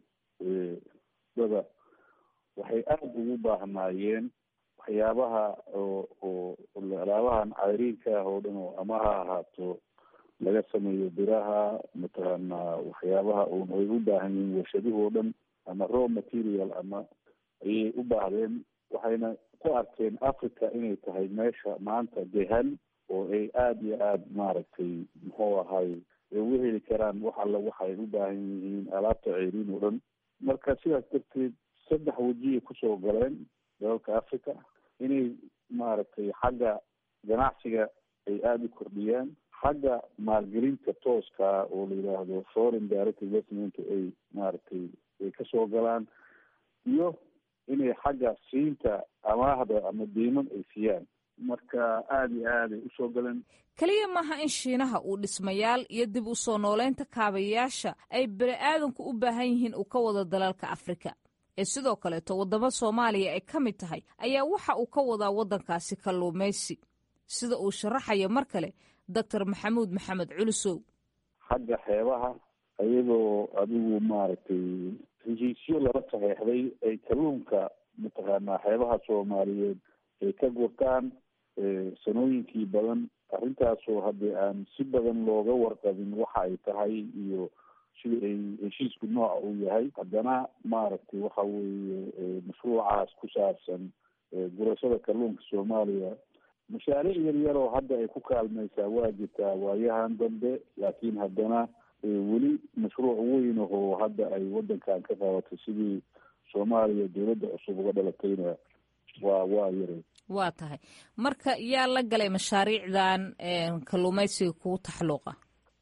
dada waxay aada ugu baahnaayeen waxyaabaha oo alaabahan cayriinka ah oo dhan oo ama ha ahaato laga sameeyo biraha mataqaana waxyaabaha ay u baahan yihiin warshaduhu oo dhan ama raw material ama ayay u baahdeen. waxayna ku arkeen Africa inay tahay meesha maanta dehan oo ay aada iyo aada maaragtay muxuu ahay ugu heli karaan wax alla waxay u baahan yihiin alaabta ceyriin oo dhan. marka sidaas darteed 3 wajiye kusoo galeen dalalka Africa inay maaragtay xagga ganacsiga ay aada u kordhiyaan, xagga maalgelinta tooska oo la yidhaahdo foreign direct investment ay maaragtay ay kasoo galaan, iyo inay xagga siinta amaahda ama deyman ay siiyaan. marka aada iyo aada ay usoo galeen. keliya maaha in shiinaha uu dhismayaal iyo dib u soo nooleynta kaabayaasha ay bani-aadanku u baahan yihiin uu ka wado dalalka Afrika ee sidoo kaleeto waddamo Soomaaliya ay ka mid tahay ayaa waxa uu ka wadaa waddankaasi kalluumaysi, sida uu sharaxayo mar kale Dr. Maxamuud Maxamed Culusow. xagga xeebaha ayagoo adigu maaragtay heshiisyo lala saxeexday ay kalluunka mataqaanaa xeebaha Soomaaliyeed ay ka gurtaan sanooyinkii badan. arrintaasoo haddii aan si badan looga warqabin waxa ay tahay iyo sida ay heshiisku nooca uu yahay, haddana maaragtay waxa weeye mashruucaas ku saabsan gurashada kalluunka Soomaaliya mashaariic yaryar oo hadda ay ku kaalmaysaa waa jirtaa waayahan dambe, laakiin haddana weli mashruuc weyn oo hadda ay waddankan ka qabatay sidii Soomaaliya dowladda cusub uga dhalatayna waa yaray. waa tahay marka yaa la galay mashaariicdan kalluumaysiga kugu taxluuqa?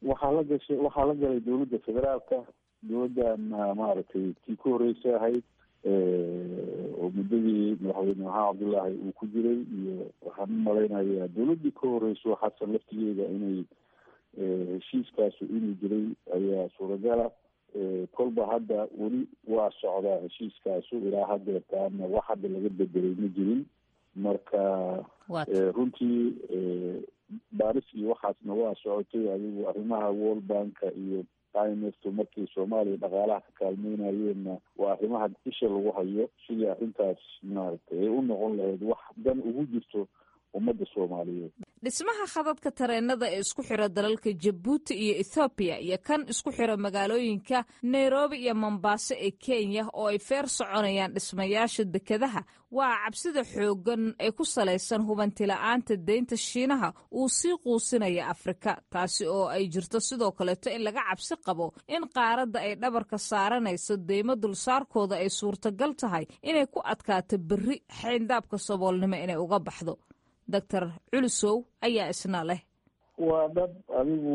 waxaa la galay dowladda federaalka, dowladdan maaragtay tii ku horeysa ahayd oo muddadii madaxweyne maxamed cabdullaahi uu ku jiray, iyo waxaan u malaynayaa dowladdii ka horeyso xasan laftigeeda inay heshiiskaasu inuu jiray ayaa suuragala. kolba hadda weli waa socdaa heshiiskaasu ilaa haddeertaana wax hadda laga bedelay ma jirin. marka runtii baaris iyo waxaasna waa socotay. adigu arrimaha World Bank iyo IMF markii Soomaaliya dhaqaalaha ka kaalmeynayeenna waa arrimaha isha lagu hayo sidii arrintaas maaragtay ay u noqon lahayd wax dan ugu jirto ummadda Soomaaliyeed. dhismaha khadadka tareenada ee isku xira dalalka Jabuuti iyo Ethiopia iyo kan isku xira magaalooyinka Nairobi iyo Mombasa ee Kenya oo ay feer soconayaan dhismayaasha dekedaha waa cabsida xoogan ee ku salaysan hubanti la'aanta deynta Shiinaha uu sii quusinaya Afrika, taasi oo ay jirto sidoo kaleeto in laga cabsi qabo in qaaradda ay dhabarka saaranayso deymo dulsaarkooda ay suurtagal tahay inay ku adkaato berri xayndaabka saboolnimo inay uga baxdo. Dr. Culusow ayaa isna leh. waa dad adigu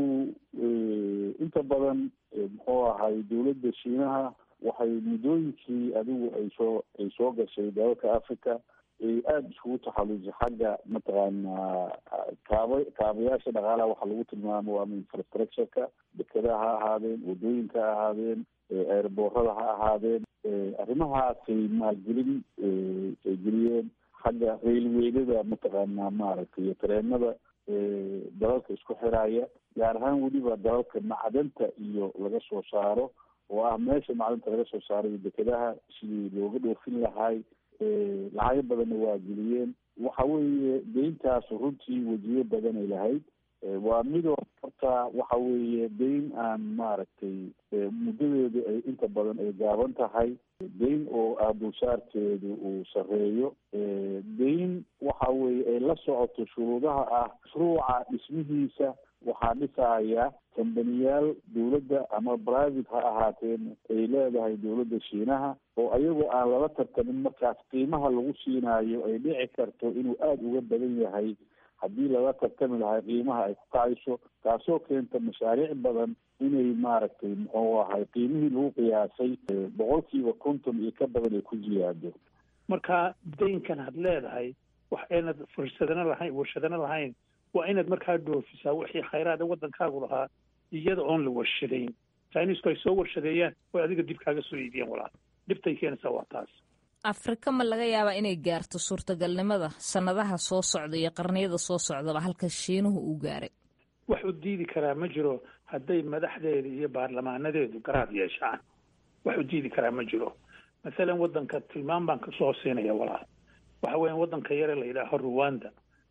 inta badan muxuu ahay dowladda Shiinaha waxay muddooyinkii adigu ay soo gashay dalalka Africa ay aada iskugu taxallusay xagga mataqaanaa kaabayaasha dhaqaalaha waxa lagu tilmaamo ama infrastructureka, dekedaha ha ahaadeen, wadooyinka ha ahaadeen, airboorada ha ahaadeen. arrimahaasay maalgelin ay geliyeen. xagga railweydada mataqaanaa maaragtay iyo tareenada dalalka isku xiraaya, gaar ahaan weliba dalalka macdanta iyo laga soo saaro oo ah meesha macdanta laga soo saaro iyo dekedaha sidii looga dhoofin lahay. lacago badanna waa geliyeen. waxa weeye deyntaas runtii wejiyo badan ay lahayd. waa midoo horta waxa weeye deyn aan maaragtay muddadeedu ay inta badan ay gaaban tahay, deyn oo dulsaarkeedu uu sareeyo, deyn waxa weeye ay la socoto shuruudaha ah mashruuca dhismihiisa waxaa dhisaya kambaniyaal dowladda ama private ha ahaateen ay leedahay dowladda Shiinaha, oo ayagoo aan lala tartamin markaas qiimaha lagu siinaayo ay dhici karto inuu aada uga badan yahay haddii laga tartami lahay qiimaha ay ku kacayso, taasoo keenta mashaariic badan inay maaragtay muxuu ahay qiimihii lagu qiyaasay 50% iyo ka badan ay ku ziyaado. marka daynkan had leedahay wax aynad warshadana lahayn waa inaad markaa dhoofisaa wixii khayraada waddankaagu lahaa iyada oon la warshadayn. chinesku ay soo warshadeeyaan way adiga dib kaaga soo iibiyaan walaal, dhibtay keenaysaa waa taas. afrika ma laga yaabaa inay gaarto suurtagalnimada sanadaha soo socda iyo qarniyada soo socdaba halka shiinuhu uu gaaray? wax u diidi karaa ma jiro hadday madaxdeeda iyo baarlamaanadeedu garaad yeeshaan. wax u diidi karaa ma jiro. masalan waddanka tilmaam baan kasoo siinaya walaal, waxa weeyaan waddanka yare la yidhaaho Rwanda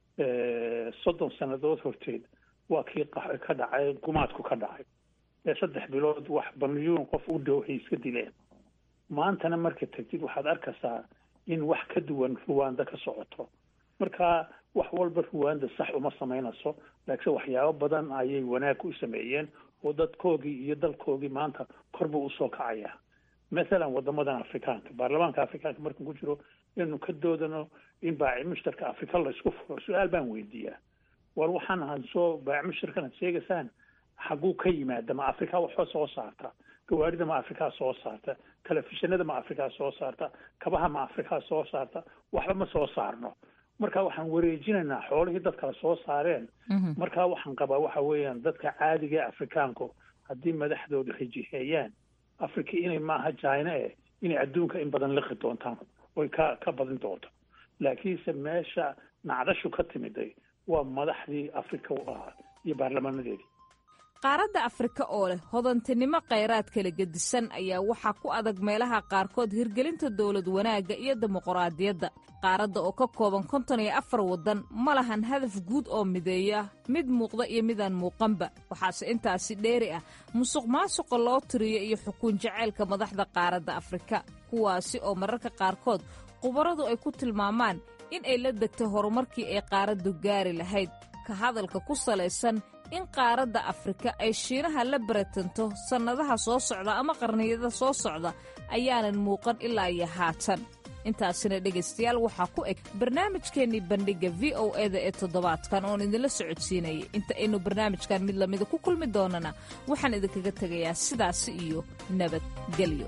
30 sannadood horteed waa kii ka dhacay gumaadku ka dhacay 3 bilood wax milyuun qof u dhow ay iska dileen. maantana marka tagtid waxaad arkaysaa in wax ka duwan Rwanda ka socoto. marka wax walba Rwanda sax uma samaynayso, laakiin waxyaabo badan ayay wanaag u sameeyeen oo dadkoogii iyo dalkoogii maanta korba u soo kacaya. مثلا wadamadan afrikaanka baarlamaanka afrikaanka markaan ku jiro inuu ka doodano in baaci mushtarka afrika la isku furo, su-aal baan weydiiyaa, war waxaan hansoo baaci mushtarkana sheegaysaan xaguu ka yimaada, ma afrika waxoo soo saarta, gawaarida ma afrika soo saarta, telefishinada ma afrika soo saarta, kabaha ma afrika soo saarta, waxba ma soo saarno. marka waxaan wareejinaynaa xoolihii dadka soo saareen. marka waxaan qabaa waxa weeyaan dadka caadiga ee afrikaanku haddii madaxdooda xijiheeyaan afrika inay maaha China inay adduunka in badan liqi doontaan way ka badin doonto. laakiinse meesha nacdashu ka timiday waa madaxdii afrika u ahaa iyo baarlamaanadeedii. qaaradda afrika oo leh hodantinimo khayraad kala gedisan ayaa waxaa ku adag meelaha qaarkood hirgelinta dowlad wanaagga iyo dimuqraadiyadda. qaaradda oo ka kooban 54 waddan ma lahan hadaf guud oo mideeya mid muuqda iyo midaan muuqanba. waxaase intaasi dheeri ah musuq maasuqa loo tiriyo iyo xukun jaceylka madaxda qaaradda afrika, kuwaasi oo mararka qaarkood khubaradu ay ku tilmaamaan in ay la degto horumarkii ay qaaraddu gaari lahayd. ka hadalka ku salaysan in qaaradda afrika ay shiinaha la baratanto sannadaha soo socda ama qarniyada soo socda ayaanan muuqan ilaa iyo haatan. intaasina dhegaystayaal waxaa ku eg barnaamijkeennii bandhigga VOA-da ee toddobaadkan oon idinla socodsiinayay. inta aynu barnaamijkan mid lamida ku kulmi doonana waxaan idinkaga tegayaa sidaasi iyo nabadgelyo.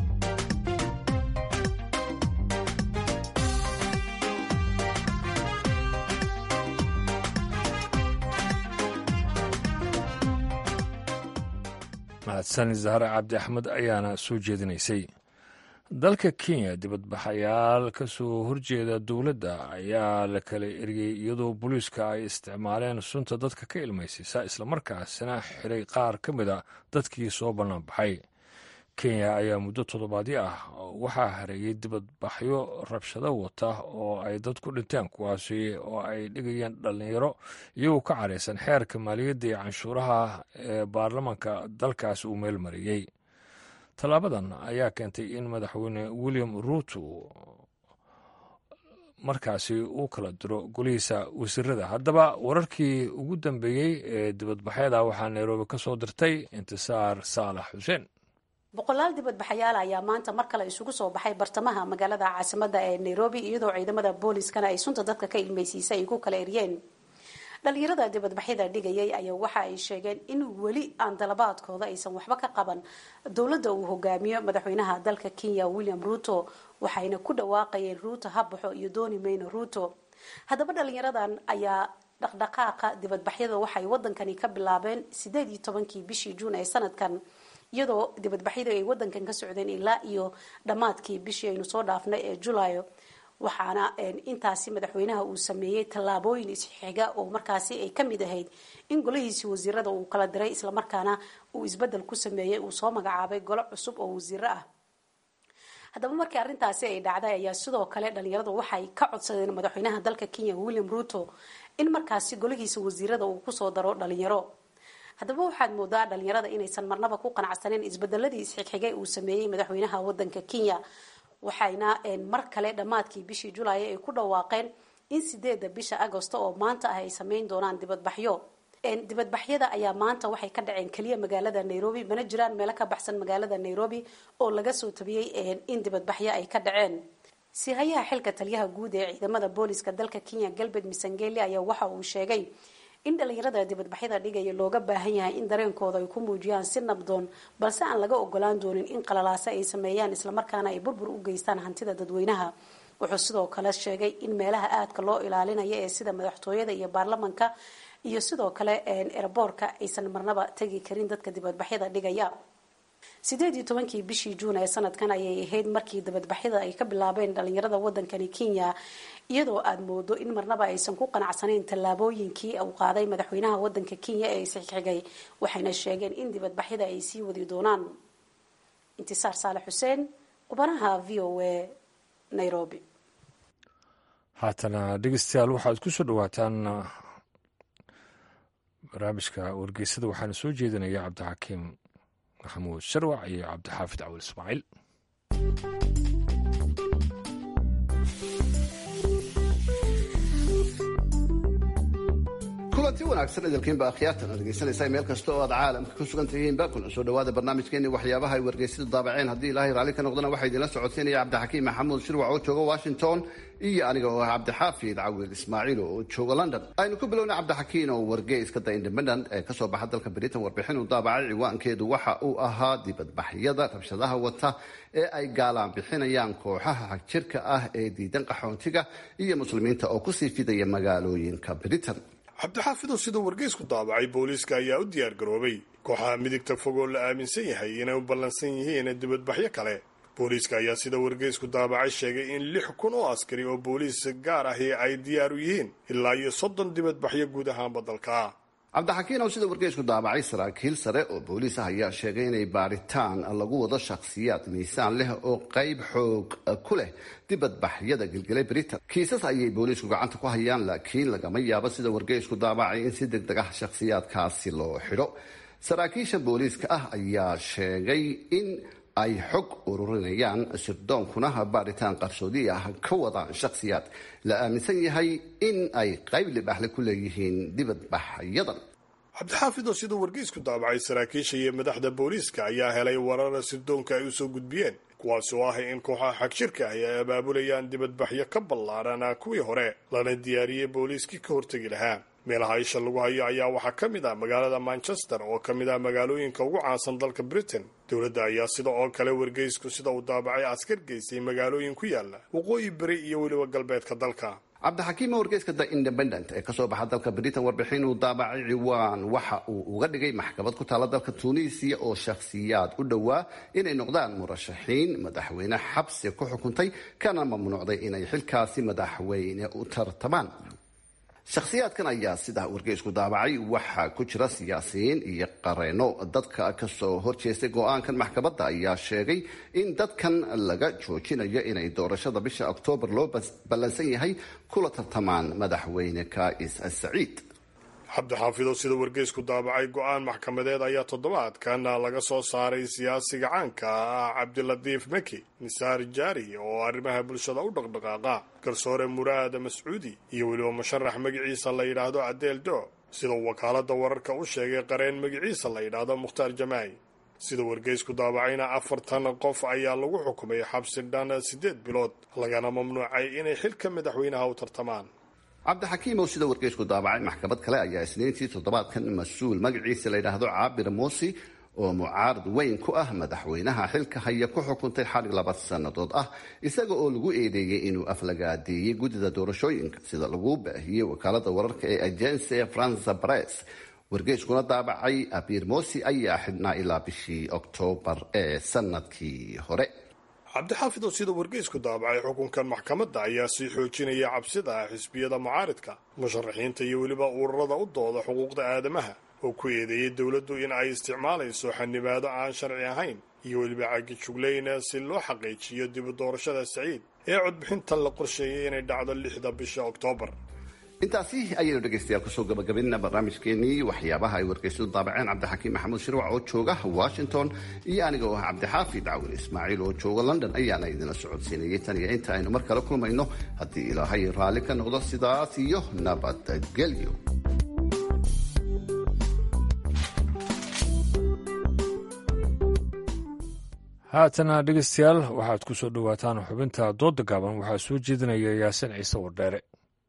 mahadsan zahra cabdi axmed ayaana soo jeedinaysay. dalka kenya dibadbaxayaal ka soo horjeeda dowladda ayaa la kala eriyey iyadoo booliiska ay isticmaaleen sunta dadka ka ilmaysiisa islamarkaasina xiray qaar ka mida dadkii soo bannaanbaxay. kenya ayaa muddo toddobaadyo ah waxaa hareeyey dibadbaxyo rabshado wata oo ay dad ku dhinteen, kuwaasi oo ay dhigayeen dhallinyaro iyagoo ka caraysan xeerka maaliyadda iyo canshuuraha ee baarlamaanka dalkaasi uu meel mariyey. tallaabadan ayaa keentay in madaxweyne William Ruto markaasi uu kala diro golihiisa wasiirada. haddaba wararkii ugu dambeeyey ee dibadbaxyada waxaa Nairobi ka soo dirtay Intisaar Saalax Xuseen. boqolaal dibadbaxayaal ayaa maanta mar kale isugu soo baxay bartamaha magaalada caasimadda ee Nairobi iyadoo ciidamada booliiskana ay sunta dadka ka ilmaysiisay ay ku kala eriyeen. dhalinyarada dibadbaxyada dhigayay ayaa waxa ay sheegeen in weli aan dalabaadkooda aysan waxba ka qaban dowladda uu hogaamiyo madaxweynaha dalka Kenya William Ruto, waxayna ku dhawaaqayeen Ruto ha baxo iyo dooni mayno Ruto. haddaba dhalinyaradan ayaa dhaqdhaqaaqa dibadbaxyada waxay wadankani ka bilaabeen 18 bishii Juun ee sanadkan, iyadoo dibadbaxyada ay wadankan ka socdeen ilaa iyo dhamaadkii bishii aynu soo dhaafnay ee Julaayo. waxaana intaasi madaxweynaha uu sameeyey tallaabooyin isxiga oo markaasi ay ka mid ahayd in golihiisa wasiirada uu kala diray isla markaana uu isbedel ku sameeyey, uu soo magacaabay golo cusub oo wasiiro ah. haddaba markii arrintaasi ay dhacday ayaa sidoo kale dhalinyaradu waxay ka codsadeen madaxweynaha dalka Kenya William Ruto in markaasi golihiisa wasiirada uu kusoo daro dhalinyaro. haddaba waxaad moodaa dhalinyarada inaysan marnaba ku qanacsaneyn isbedeladii isxigxigay uu sameeyey madaxweynaha wadanka Kenya, waxayna mar kale dhamaadkii bishii Julaay ay ku dhawaaqeen in 8 bisha Agoosto oo maanta ah ay sameyn doonaan dibadbaxyo. dibadbaxyada ayaa maanta waxay ka dhaceen kaliya magaalada Nairobi, mana jiraan meel ka baxsan magaalada Nairobi oo laga soo tabiyay in dibadbaxyo ay ka dhaceen. siihayaha xilka taliyaha guud ee ciidamada booliska dalka Kenya Galbeed Misangeli ayaa waxa uu sheegay in dhalinyarada dibadbaxyada dhigaya looga baahan yahay in dareenkooda ay ku muujiyaan si nabdoon balse aan laga ogolaan doonin in qalalaase ay sameeyaan isla markaana ay burbur u geystaan hantida dadweynaha. wuxuu sidoo kale sheegay in meelaha aadka loo ilaalinayo ee sida madaxtooyada iyo baarlamaanka iyo sidoo kale airportka aysan marnaba tagi karin dadka dibadbaxyada dhigaya. 18 bishii Juun ee sanadkan ayay ahayd markii dibadbaxyada ay ka bilaabeen dhalinyarada wadankani Kenya iyadoo aad moodo in marnaba aysan ku qanacsanayn tallaabooyinkii uu qaaday madaxweynaha wadanka Kenya ee saxiixay waxayna sheegeen in dibadbaxyada ay sii wadi doonaan. Intisaar Saalax Xuseen, qubanaha VOA, Nairobi. haatana dhegeystayaal waxaad ku soo dhawaataan barnaamijka wargeysada waxaana soo jeedinaya cabdixakiim maxamuud sharwac iyo cabdixaafid cawil ismaaciil. kulanti wanaagsan idilkiinba akhyaartan aad dhegeysanaysaa meel kasta oo aad caalamka ku sugan tihiinba kuna soo dhawaada barnaamijkeeni waxyaabaha ay wargeysadu daabaceen haddii ilaahay raalli ka noqdana waxaa idinla socodsiinaya cabdixakiim maxamuud shirwac oo jooga Washington iyo aniga oo ah cabdixaafid cawil ismaaciil oo jooga London. aynu ku bilownay cabdixakiim oo wargeyska The Independent ee kasoo baxa dalka Britain warbixin uu daabacay ciwaankeedu waxa uu ahaa dibadbaxyada rabshadaha wata ee ay gaalaan bixinayaan kooxaha xagjirka ah ee diidan qaxoontiga iyo muslimiinta oo kusii fidaya magaalooyinka Britain. cabdixaafidow siduu wargeysku daabacay booliiska ayaa u diyaar garoobay kooxaha midigta fogoo la aaminsan yahay inay u ballansan yihiin dibadbaxyo kale. booliiska ayaa sida wargeysku daabacay sheegay in 6,000 oo askari oo booliis gaar ahi ay diyaar u yihiin ilaa iyo 30 dibadbaxyo guud ahaanba dalka. cabdixakiin oo sida wargeysku daabacay saraakiil sare oo booliis ah ayaa sheegay inay baaritaan lagu wado shakhsiyaad miisaan leh oo qayb xoog ku leh dibadbaxyada gilgilay Britain. kiisas ayay booliisku gacanta ku hayaan laakiin lagama yaabo sida wargeysku daabacay in si degdeg ah shakhsiyaadkaasi loo xidho. saraakiisha booliiska ah ayaa sheegay in ay xog ururinayaan sirdoonkuna baaritaan qarsoodi ah ka wadaan shakhsiyaad la aaminsan yahay in ay qayb libaaxle ku leeyihiin dibadbaxyadan. cabdixaafid oo siduu wargeysku daabacay saraakiisha iyo madaxda booliiska ayaa helay warar sirdoonka ay usoo gudbiyeen kuwaas oo ah in kooxaha xagjirka ay abaabulayaan dibadbaxyo ka ballaaran kuwii hore lana diyaariyey booliiskii ka hortegi lahaa. meelaha isha lagu hayo ayaa waxaa ka mid ah magaalada Manchester oo ka mid ah magaalooyinka ugu caansan dalka Britain. dowladda ayaa sida oo kale wargeysku sida uu daabacay askar geysay magaalooyin ku yaala waqooyi bari iyo weliba galbeedka dalka. cabdixakiim wargeyska The Independent ee kasoo baxa dalka Britain warbixin uu daabacay ciwaan waxa uu uga dhigay maxkamad ku taala dalka Tunisia oo shakhsiyaad u dhowaa inay noqdaan murashaxiin madaxweyne xabsi ku xukuntay kana mamnuucday inay xilkaasi madaxweyne u tartamaan. shakhsiyaadkan ayaa sida wargeysku daabacay waxaa ku jira siyaasiyiin iyo qareeno. dadka kasoo horjeestay go-aankan maxkamadda ayaa sheegay in dadkan laga joojinayo inay doorashada bisha Oktoobar loo ballansan yahay kula tartamaan madaxweyne Kais Saied. cabdixaafidow sida wargeysku daabacay go-aan maxkamadeed ayaa toddobaadkan laga soo saaray siyaasiga caanka ah cabdilatiif meki nisaar jaari oo arrimaha bulshada u dhaqdhaqaaqa, garsoore muraad mascuudi iyo weliba musharax magaciisa la yidhaahdo cadeel do, sida wakaalada wararka u sheegay qareen magaciisa la yidhaahdo mukhtaar jamaai. sida wargeysku daabacayna 40 qof ayaa lagu xukumay xabsi dhan 8 bilood lagana mamnuucay inay xilka madaxweynaha u tartamaan. cabdixakiim oo sida wargeysku daabacay maxkamad kale ayaa isniintii toddobaadkan mas-uul magaciisa la yidhaahdo caabir muusi oo mucaarad weyn ku ah madaxweynaha xilka haya ku xukuntay xarig 2 sannadood ah isaga oo lagu eedeeyey inuu aflagaadeeyey guddida doorashooyinka sida lagu baahiyey wakaalada wararka ee Agence France Presse. wargeyskuna daabacay caabir muusi ayaa xidhnaa ilaa bishii Oktoobar ee sanadkii hore. cabdixaafid oo sida wargeysku daabacay xukunkan maxkamadda ayaa sii xoojinaya cabsida xisbiyada mucaaridka, musharaxiinta iyo weliba ururada u dooda xuquuqda aadamaha oo ku eedeeyay dowladdu in ay isticmaalayso xanibaado aan sharci ahayn iyo weliba cagajuglayna si loo xaqiijiyo dib u doorashada Saied ee codbixintan la qorsheeyay inay dhacdo 6 bisha Oktoobar. intaasi ayaynu dhegeystayaal kusoo gabagabinna barnaamijkeenii waxyaabaha ay wargeysadu daabaceen. cabdixakiim maxamuud shirwac oo jooga Washington iyo aniga oo ah cabdixaafid cawil ismaaciil oo jooga London ayaana idinla socodsiinayay tan iyo inta aynu mar kale kulmayno haddii ilaahay raalli ka noqdo sidaas iyo nabadgelyo. haatana dhegeystayaal waxaad ku soo dhowaataan xubinta dooda gaaban waxaa soo jeedinaya yaasin ciise wardheere.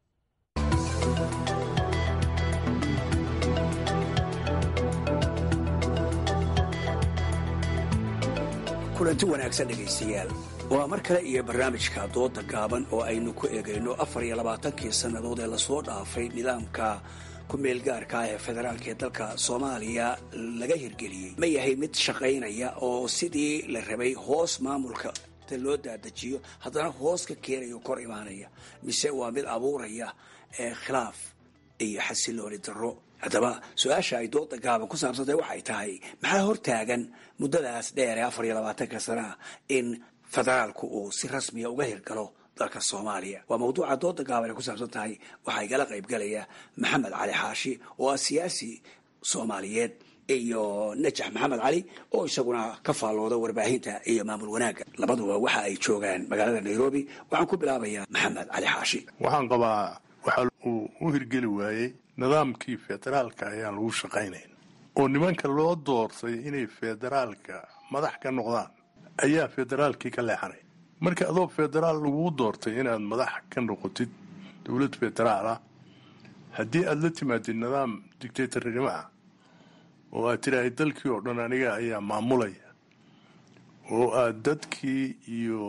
kulanti wanaagsan dhegaystayaal waa mar kale iyo barnaamijka dooda gaaban oo aynu ku eegayno 24 sannadood ee lasoo dhaafay nidaamka ku-meelgaarka ah ee federaalka ee dalka soomaaliya laga hirgeliyey ma yahay mid shaqaynaya oo sidii la rabay hoos maamulka loo daadajiyo haddana hoos ka keenayo kor imaanaya mise waa mid abuuraya khilaaf iyo xasilooni darro. haddaba su-aasha ay dooda gaaban ku saabsantay waxay tahay maxaa hortaagan muddadaas dheer ee 24 sanaa in federaalku uu si rasmiya uga hirgalo dalka soomaaliya. waa mawduuca dooda gaaban ay ku saabsan tahay waxaa igala qaybgalaya maxamed cali xaashi oo ah siyaasi soomaaliyeed iyo najax maxamed cali oo isaguna ka faallooda warbaahinta iyo maamul wanaagga. labaduba waxa ay joogaan magaalada nairobi. waxaan ku bilaabayaa maxamed cali xaashi. waxaan qabaa waxa uu u hirgeli waayey nidaamkii federaalka ayaan lagu shaqaynayn oo nimanka loo doortay inay federaalka madax ka noqdaan ayaa federaalkii ka leexanay. marka adoo federaal laguu doortay inaad madax ka noqotid dowlad federaal ah haddii aad la timaadid nidaam dictatornimo ah oo aad tirahay dalkii oo dhan aniga ayaa maamulaya oo aad dadkii iyo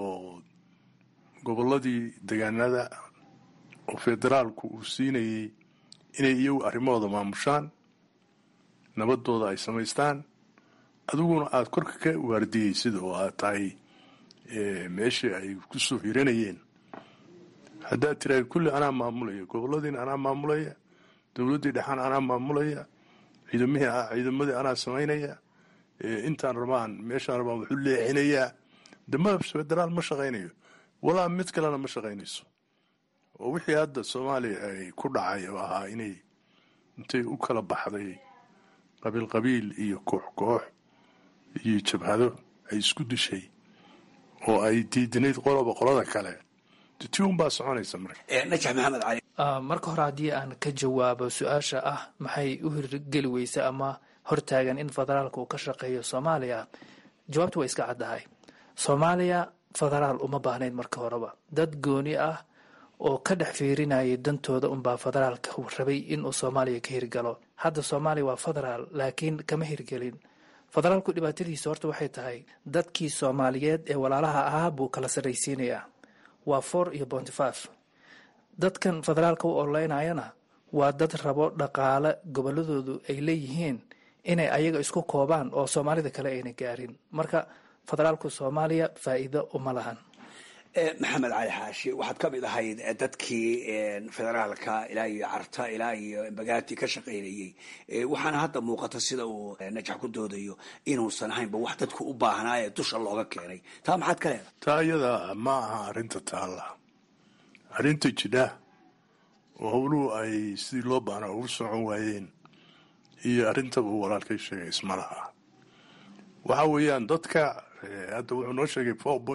gobolladii degaanada oo federaalku uu siinayay inay iyagu arrimahooda maamushaan nabadooda ay samaystaan adiguna aada korka ka waardiyeysid oo aad tahay meeshii ay ku soo hiranayeen. haddaad tirahay kulli anaa maamulaya, goboladiina anaa maamulaya, dowladdii dhexaan anaa maamulaya, ciidamadii anaa samaynaya, intaan rabaan meeshaan rabaan wuxuu leexinayaa, dama federaal ma shaqaynayo walaa mid kalena ma shaqaynayso. oo wixii hadda soomaaliya ay ku dhacay oo ahaa inay intay u kala baxday qabiil iyo koox iyo jabhado ay isku dishay oo ay diidanayd qoloba qolada kale ti unbaa soconaysa. najax maxamed cali. marka hore haddii aan ka jawaabo su-aasha ah maxay u hirgeli weysa ama hortaagan in federaalka uu ka shaqeeyo soomaaliya, jawaabtu waa iska caddahay. soomaaliya federaal uma baahnayn marka horeba. dad gooni ah oo ka dhex fiirinayay dantooda unbaa federaalka rabay inuu soomaaliya ka hirgalo. hadda soomaaliya waa federaal laakiin kama hirgelin. federaalku dhibaatadiisa horta waxay tahay dadkii soomaaliyeed ee walaalaha ahaa buu kala sarraysiinayaa. waa 4 iyo 5. dadkan federaalka u ololeynayana waa dad rabo dhaqaale goboladoodu ay leeyihiin inay ayaga isku koobaan oo soomaalida kale ayna gaarin. marka federaalku soomaaliya faa'iido uma lahan. maxamed cali xaashi waxaad ka mid ahayd dadkii federaalka ilaa iyo carta ilaa iyo bagaati ka shaqaynayey. waxaana hadda muuqata sida uu najax ku doodayo inuusan ahaynba wax dadku u baahnaa ee dusha looga keenay. taa maxaad ka leedahay? taa iyada ma aha arrinta taalla. arrinta jidha oo howluhu ay sidii loo baahnaa ugu socon waayeen iyo arrintaba uu walaalkay sheegay isma laha. waxa weeyaan dadka hadda wuxuu noo sheegay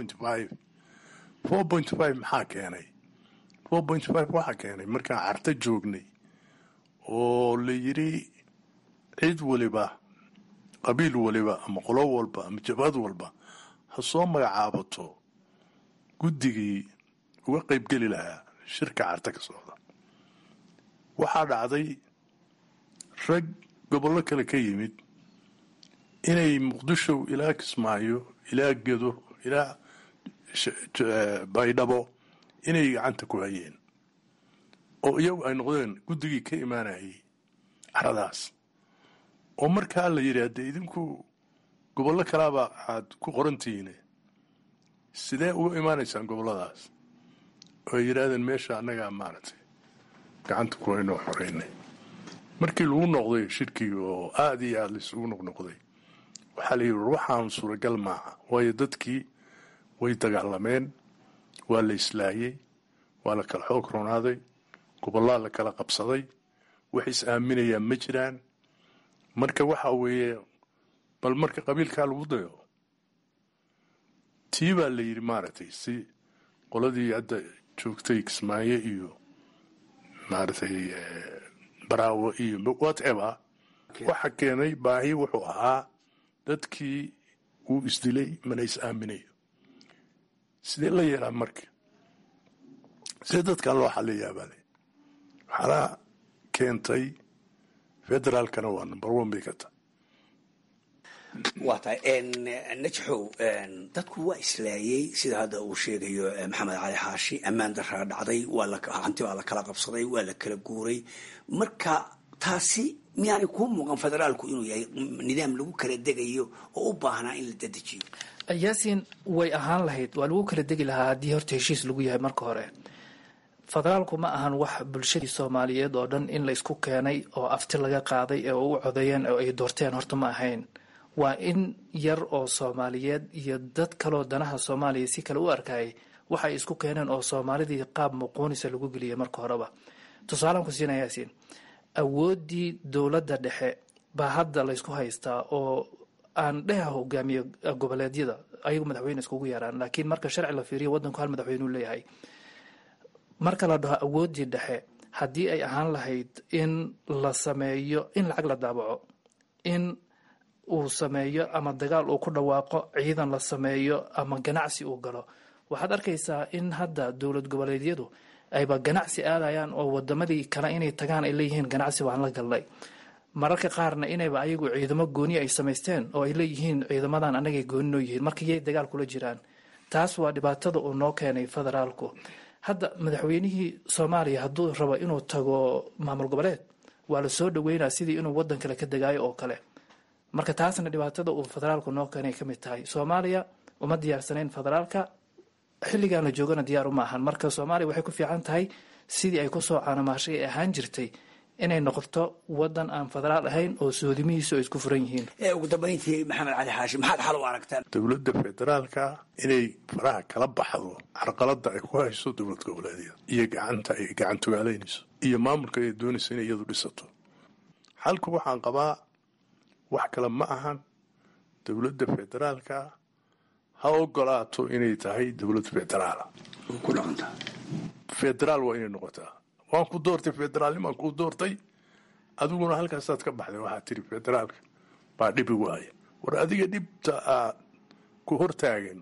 4.5 maxaa keenay? 4.5 waxaa keenay markaan carta joognay oo la yidhi cid waliba qabiil waliba ama qolo walba ama jabhad walba ha soo magacaabato guddigii uga qaybgeli lahaa shirka carta ka socda. waxaa dhacday rag gobollo kale ka yimid inay muqdisho ilaa kismaayo ilaa gedo ilaa baydhabo inay gacanta ku hayeen oo iyagu ay noqdeen guddigii ka imaanayay caradaas. oo markaa la yidhi haddee idinku gobollo kalaaba aad ku qorantihiin sidee uga imaanaysaan gobolladaas? oo ay yidhaahdeen meesha annagaa maaragtay gacanta ku haynoo xoreynay. markii lagu noqday shirkii oo aada iyo aada laisugu noqnoqday waxaa la yidhi waxaan suuragal maaha, waayo dadkii way dagaalameen, waa la islaayey, waa la kala xoog roonaaday, gobollaa la kala qabsaday, wax is aaminayaan ma jiraan. marka waxa weeye bal marka qabiilkaa lagu dayo tii baa la yidhi maaragtay si qoladii hadda joogtay kismaayo iyo maaragtay baraawo iyo whatever waxa keenay baahi wuxuu ahaa dadkii wuu isdilay mana is aaminayo. sidee la yeelaa marka? sidee dadkan loo xaliyaa baa le waxaana keentay federaalkana waa number one bay ka tahay. waa tahay najxow dadku waa islaayey sida hadda uu sheegayo maxamed cali xaashi, ammaan daraa dhacday, hanti waa la kala qabsaday, waa la kala guuray. marka taasi miyaanay kuu muuqan federaalku inuu yahay nidaam lagu kala degayo oo u baahnaa in la dadejiyo? yaasiin way ahaan lahayd, waa lagu kala degi lahaa haddii horta heshiis lagu yahay marka hore. federaalku ma ahan wax bulshadii soomaaliyeed oo dhan in la isku keenay oo afti laga qaaday ee u codeeyeen oo ay doorteen, horta ma ahayn. waa in yar oo soomaaliyeed iyo dad kaloo danaha soomaaliya si kale u arkayay waxay isku keeneen oo soomaalidii qaab muquunisa lagu geliyay marka horeba. tusaalaan ku siinaya yaasiin, awooddii dowladda dhexe baa hadda laysku haystaa oo aan dheha hogaamiye goboleedyada ayagu madaxweyne iskugu yaraan, laakiin marka sharci la fiiriyo waddanku hal madaxweyne u leeyahay. marka la dhaho awooddii dhexe haddii ay ahaan lahayd in la sameeyo in lacag la daabaco, in uu sameeyo ama dagaal uu ku dhawaaqo, ciidan la sameeyo ama ganacsi uu galo, waxaad arkaysaa in hadda dowlad goboleedyadu ayba ganacsi aadayaan oo wadamadii kale inay tagaan ay leeyihiin ganacsi waan la galnay. mararka qaarna inayba ayagu ciidamo gooni ay samaysteen oo ay leeyihiin ciidamadan anagay gooni noo yihiin, marka yay dagaal kula jiraan. taas waa dhibaatada uu noo keenay federaalku. hadda madaxweynihii soomaaliya hadduu rabo inuu tago maamul goboleed waa la soo dhaweynaa sidii inuu wadan kale ka degaayo oo kale. marka taasna dhibaatada uu federaalku noo keenay ka mid tahay. soomaaliya uma diyaarsanayn federaalka, xilligaan la joogana diyaar uma ahan. marka soomaaliya waxay ku fiican tahay sidii ay kusoo caanamaashay ee ahaan jirtay inay noqoto wadan aan federaal ahayn oo soodimihiisu ay isku furan yihiin. ugu dambayntii maxamed cali xaashi, maxaad xal u aragtaan? dowladda federaalka inay faraha kala baxdo carqalada ay ku hayso dowlad goboleedyada iyo gacanta ay gacantogaalaynayso iyo maamulka ay doonayso inay iyadu dhisato. xalku waxaan qabaa wax kale ma ahan, dowladda federaalka ha ogolaato inay tahay dowlad federaala ku dhaqanta. federaal waa inay noqotaa. waan ku doortay federaalnimaan kuu doortay, adiguna halkaasaad ka baxday. waxaad tiri federaalka baa dhibi waaya. war adiga dhibta aad ku hortaagan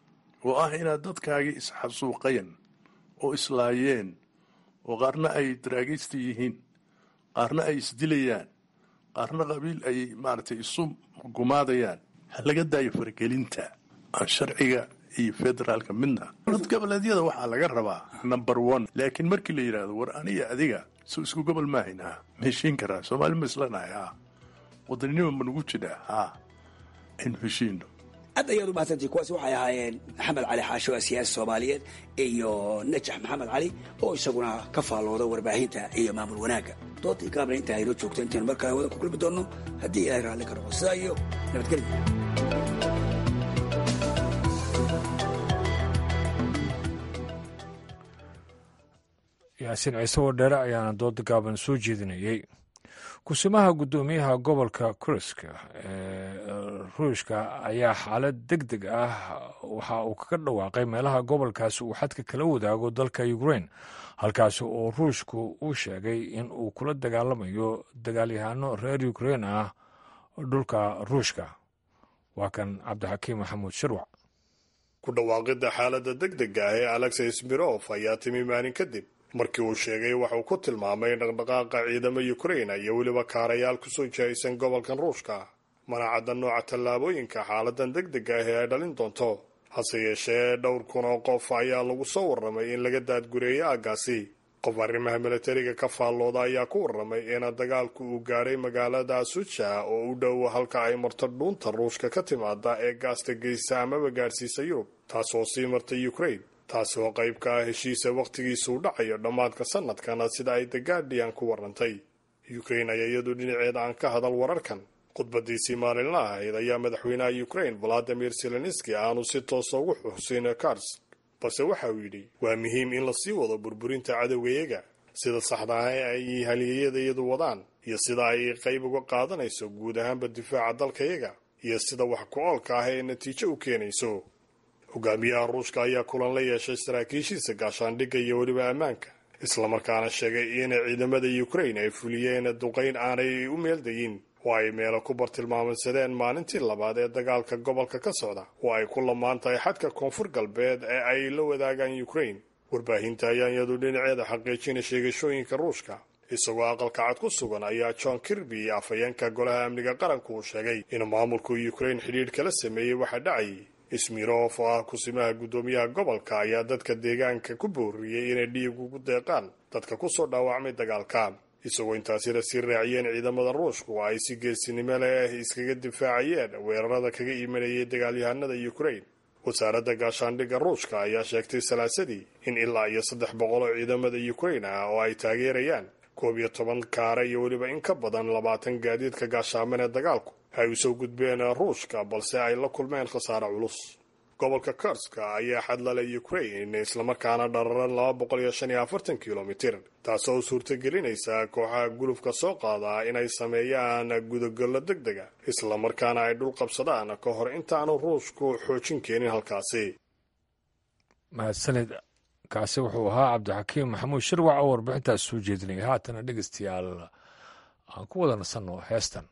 oo ah inaad dadkaagii isxasuuqayan oo islaayeen oo qaarna ay daraagaysta yihiin, qaarna ay isdilayaan, qaarna qabiil ay maaragtay isu gumaadayaan. ha laga daayo faragelinta aan sharciga iyo federaalka midna. dowlad goboleedyada waxaa laga rabaa number one. laakiin markii la yidhaahdo war aniga adiga soo isku gobol maahaynaa ma heshiin karaa? soomaali ma islanahay? ha wadaninima ma nagu jidhaa? ha aynu heshiino. aad ayaad u mahadsantii. kuwaasi waxay ahaayeen maxamed cali xaashi oo siyaasi soomaaliyeed iyo najax maxamed cali oo isaguna ka faallooda warbaahinta iyo maamul wanaagga. doodii gaabna intaa aynoo joogto intaynu mar kale wada ku kulmi doonno haddii ilaahay raalli ka noqo. sidaa iyo nabadgelyo. yaasiin ciise wadheere ayaana dooda gaaban soo jeedinayey. kusimaha guddoomiyaha gobolka kursk ee ruushka ayaa xaalad deg deg ah waxa uu kaga dhawaaqay meelaha gobolkaasi uu xadka kala wadaago dalka ukraine, halkaasi oo ruushku uu sheegay in uu kula dagaalamayo dagaalyahaano reer ukraine ah dhulka ruushka. waa kan cabdixakiim maxamuud shirwac. ku dhawaaqidda xaaladda deg dega ah ee alexey smirov ayaa timi maalin kadib markii uu sheegay waxa uu ku tilmaamay dhaqdhaqaaqa ciidamo Ukraine iyo weliba kaarayaal ku soo jeeysan gobolkan Ruushka. manacadda nooca tallaabooyinka xaaladan degdega ah ee ay dhalin doonto. hase yeeshee dhowr kun oo qof ayaa lagu soo warramay in laga daadgureeyo aaggaasi. qof arrimaha militariga ka faallooda ayaa ku warramay in dagaalku uu gaadhay magaalada Sucha oo u dhow halka ay marto dhuunta Ruushka ka timaada ee gaasta geysa amaba gaadhsiisa Yurub, taasoo sii martay Ukraine. taasi oo qayb ka ah heshiisa wakhtigiisu u dhacayo dhammaadka sanadkana sida ay The Guardian ku warrantay. Ukraine ayaa iyadu dhinaceeda aan ka hadal wararkan. khudbadiisii maalinlaha ahayd ayaa madaxweynaha Ukraine Volodymyr Zelensky aanu si toosa ugu xusin Kars, balse waxa uu yidhi waa muhiim in la sii wado burburinta cadowgayaga sida saxda ah ee ay halyeeyada iyadu wadaan iyo sida ay qayb uga qaadanayso guud ahaanba difaaca dalkayaga iyo sida wax ku-oolka ah ee natiijo u keenayso. hogaamiyaha ruushka ayaa kulan la yeeshay saraakiishiisa gaashaandhigga iyo weliba ammaanka, islamarkaana sheegay in ciidamada Ukraine ay fuliyeen duqayn aanay u meeldayin oo ay meelo ku bartilmaamansadeen maalintii labaad ee dagaalka gobolka ka socda oo ay ku lamaan tahay xadka koonfur galbeed ee ay la wadaagaan Ukraine. Warbaahinta ayaa iyadu dhinaceeda xaqiijinay sheegashooyinka Ruushka. Isagoo aqalka cad ku sugan ayaa John Kirby afhayeenka golaha amniga qaranku uu sheegay in maamulka Ukraine xidhiidh kala sameeyey waxa dhacay. Ismirov oo ah kusimaha guddoomiyaha gobolka ayaa dadka deegaanka ku booriyey inay dhiig ugu deeqaan dadka ku soo dhaawacmay dagaalka. Isagoo intaasina sii raaciyeen ciidamada Ruushku oo ay si geesinimo leh iskaga difaacayeen weerarada kaga imanayay dagaalyahanada Ukraine. Wasaaradda gaashaandhigga Ruushka ayaa sheegtay Salaasadii in ilaa iyo 300 oo ciidamada Ukraine ah oo ay taageerayaan 11 kaare iyo weliba in ka badan 20 gaadiidka gaashaaman ee dagaalku ay u soo gudbeen Ruushka balse ay la kulmeen khasaare culus. Gobolka Kursk ayaa xadlala Ukraine islamarkaana dhararan 245 kilomitir, taasoo suurtagelinaysa kooxaha gulufka soo qaada inay sameeyaan gudogolo degdega islamarkaana ay dhul qabsadaan ka hor intaanu Ruushku xoojin keenin halkaasi. mahadsanid. kaasi wuxuu ahaa cabdixakiim maxamuud shirwac oo warbixintaas soo jeedinaya. haatana dhegeystayaal aan ku wada nasanno heestan.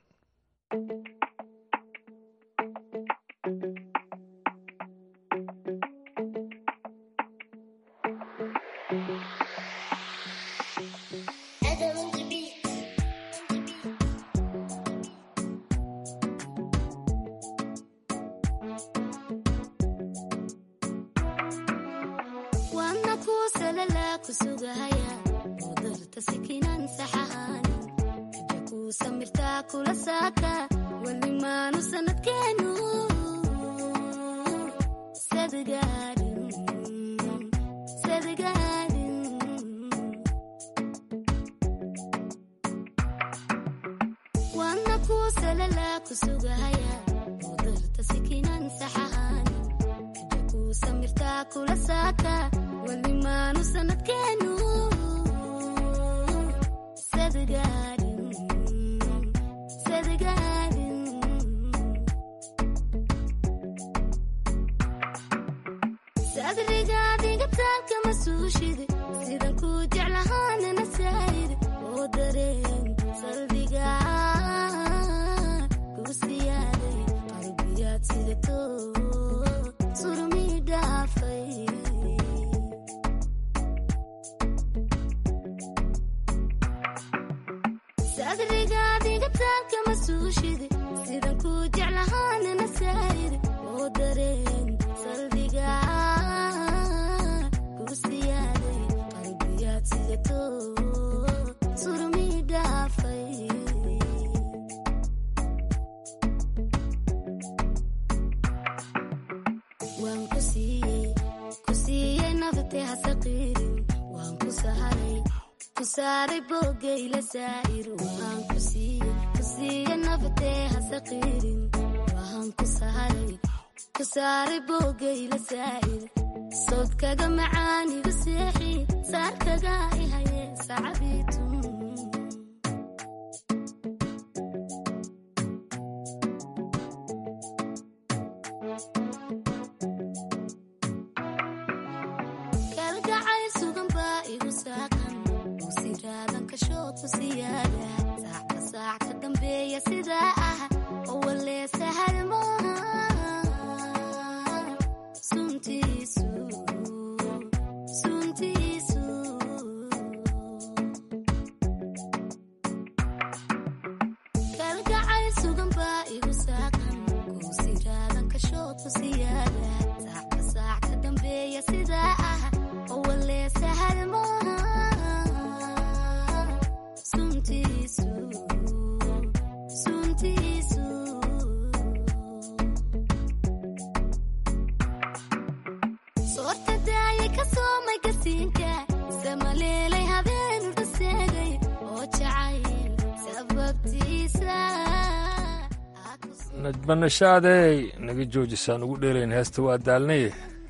nadbanashaadey naga joojisaan ugu dheelayn heesta waa daalnay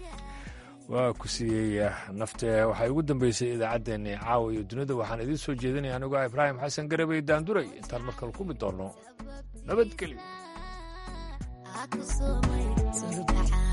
waa ku siiyey naftee waxay ugu dambeysay idaacaddeenni caawa iyo dunida waxaan idiin soo jeedinaya anigoo ibraahim xasan garabey daanduray intaan markale ku mid doonno nabadgelyo.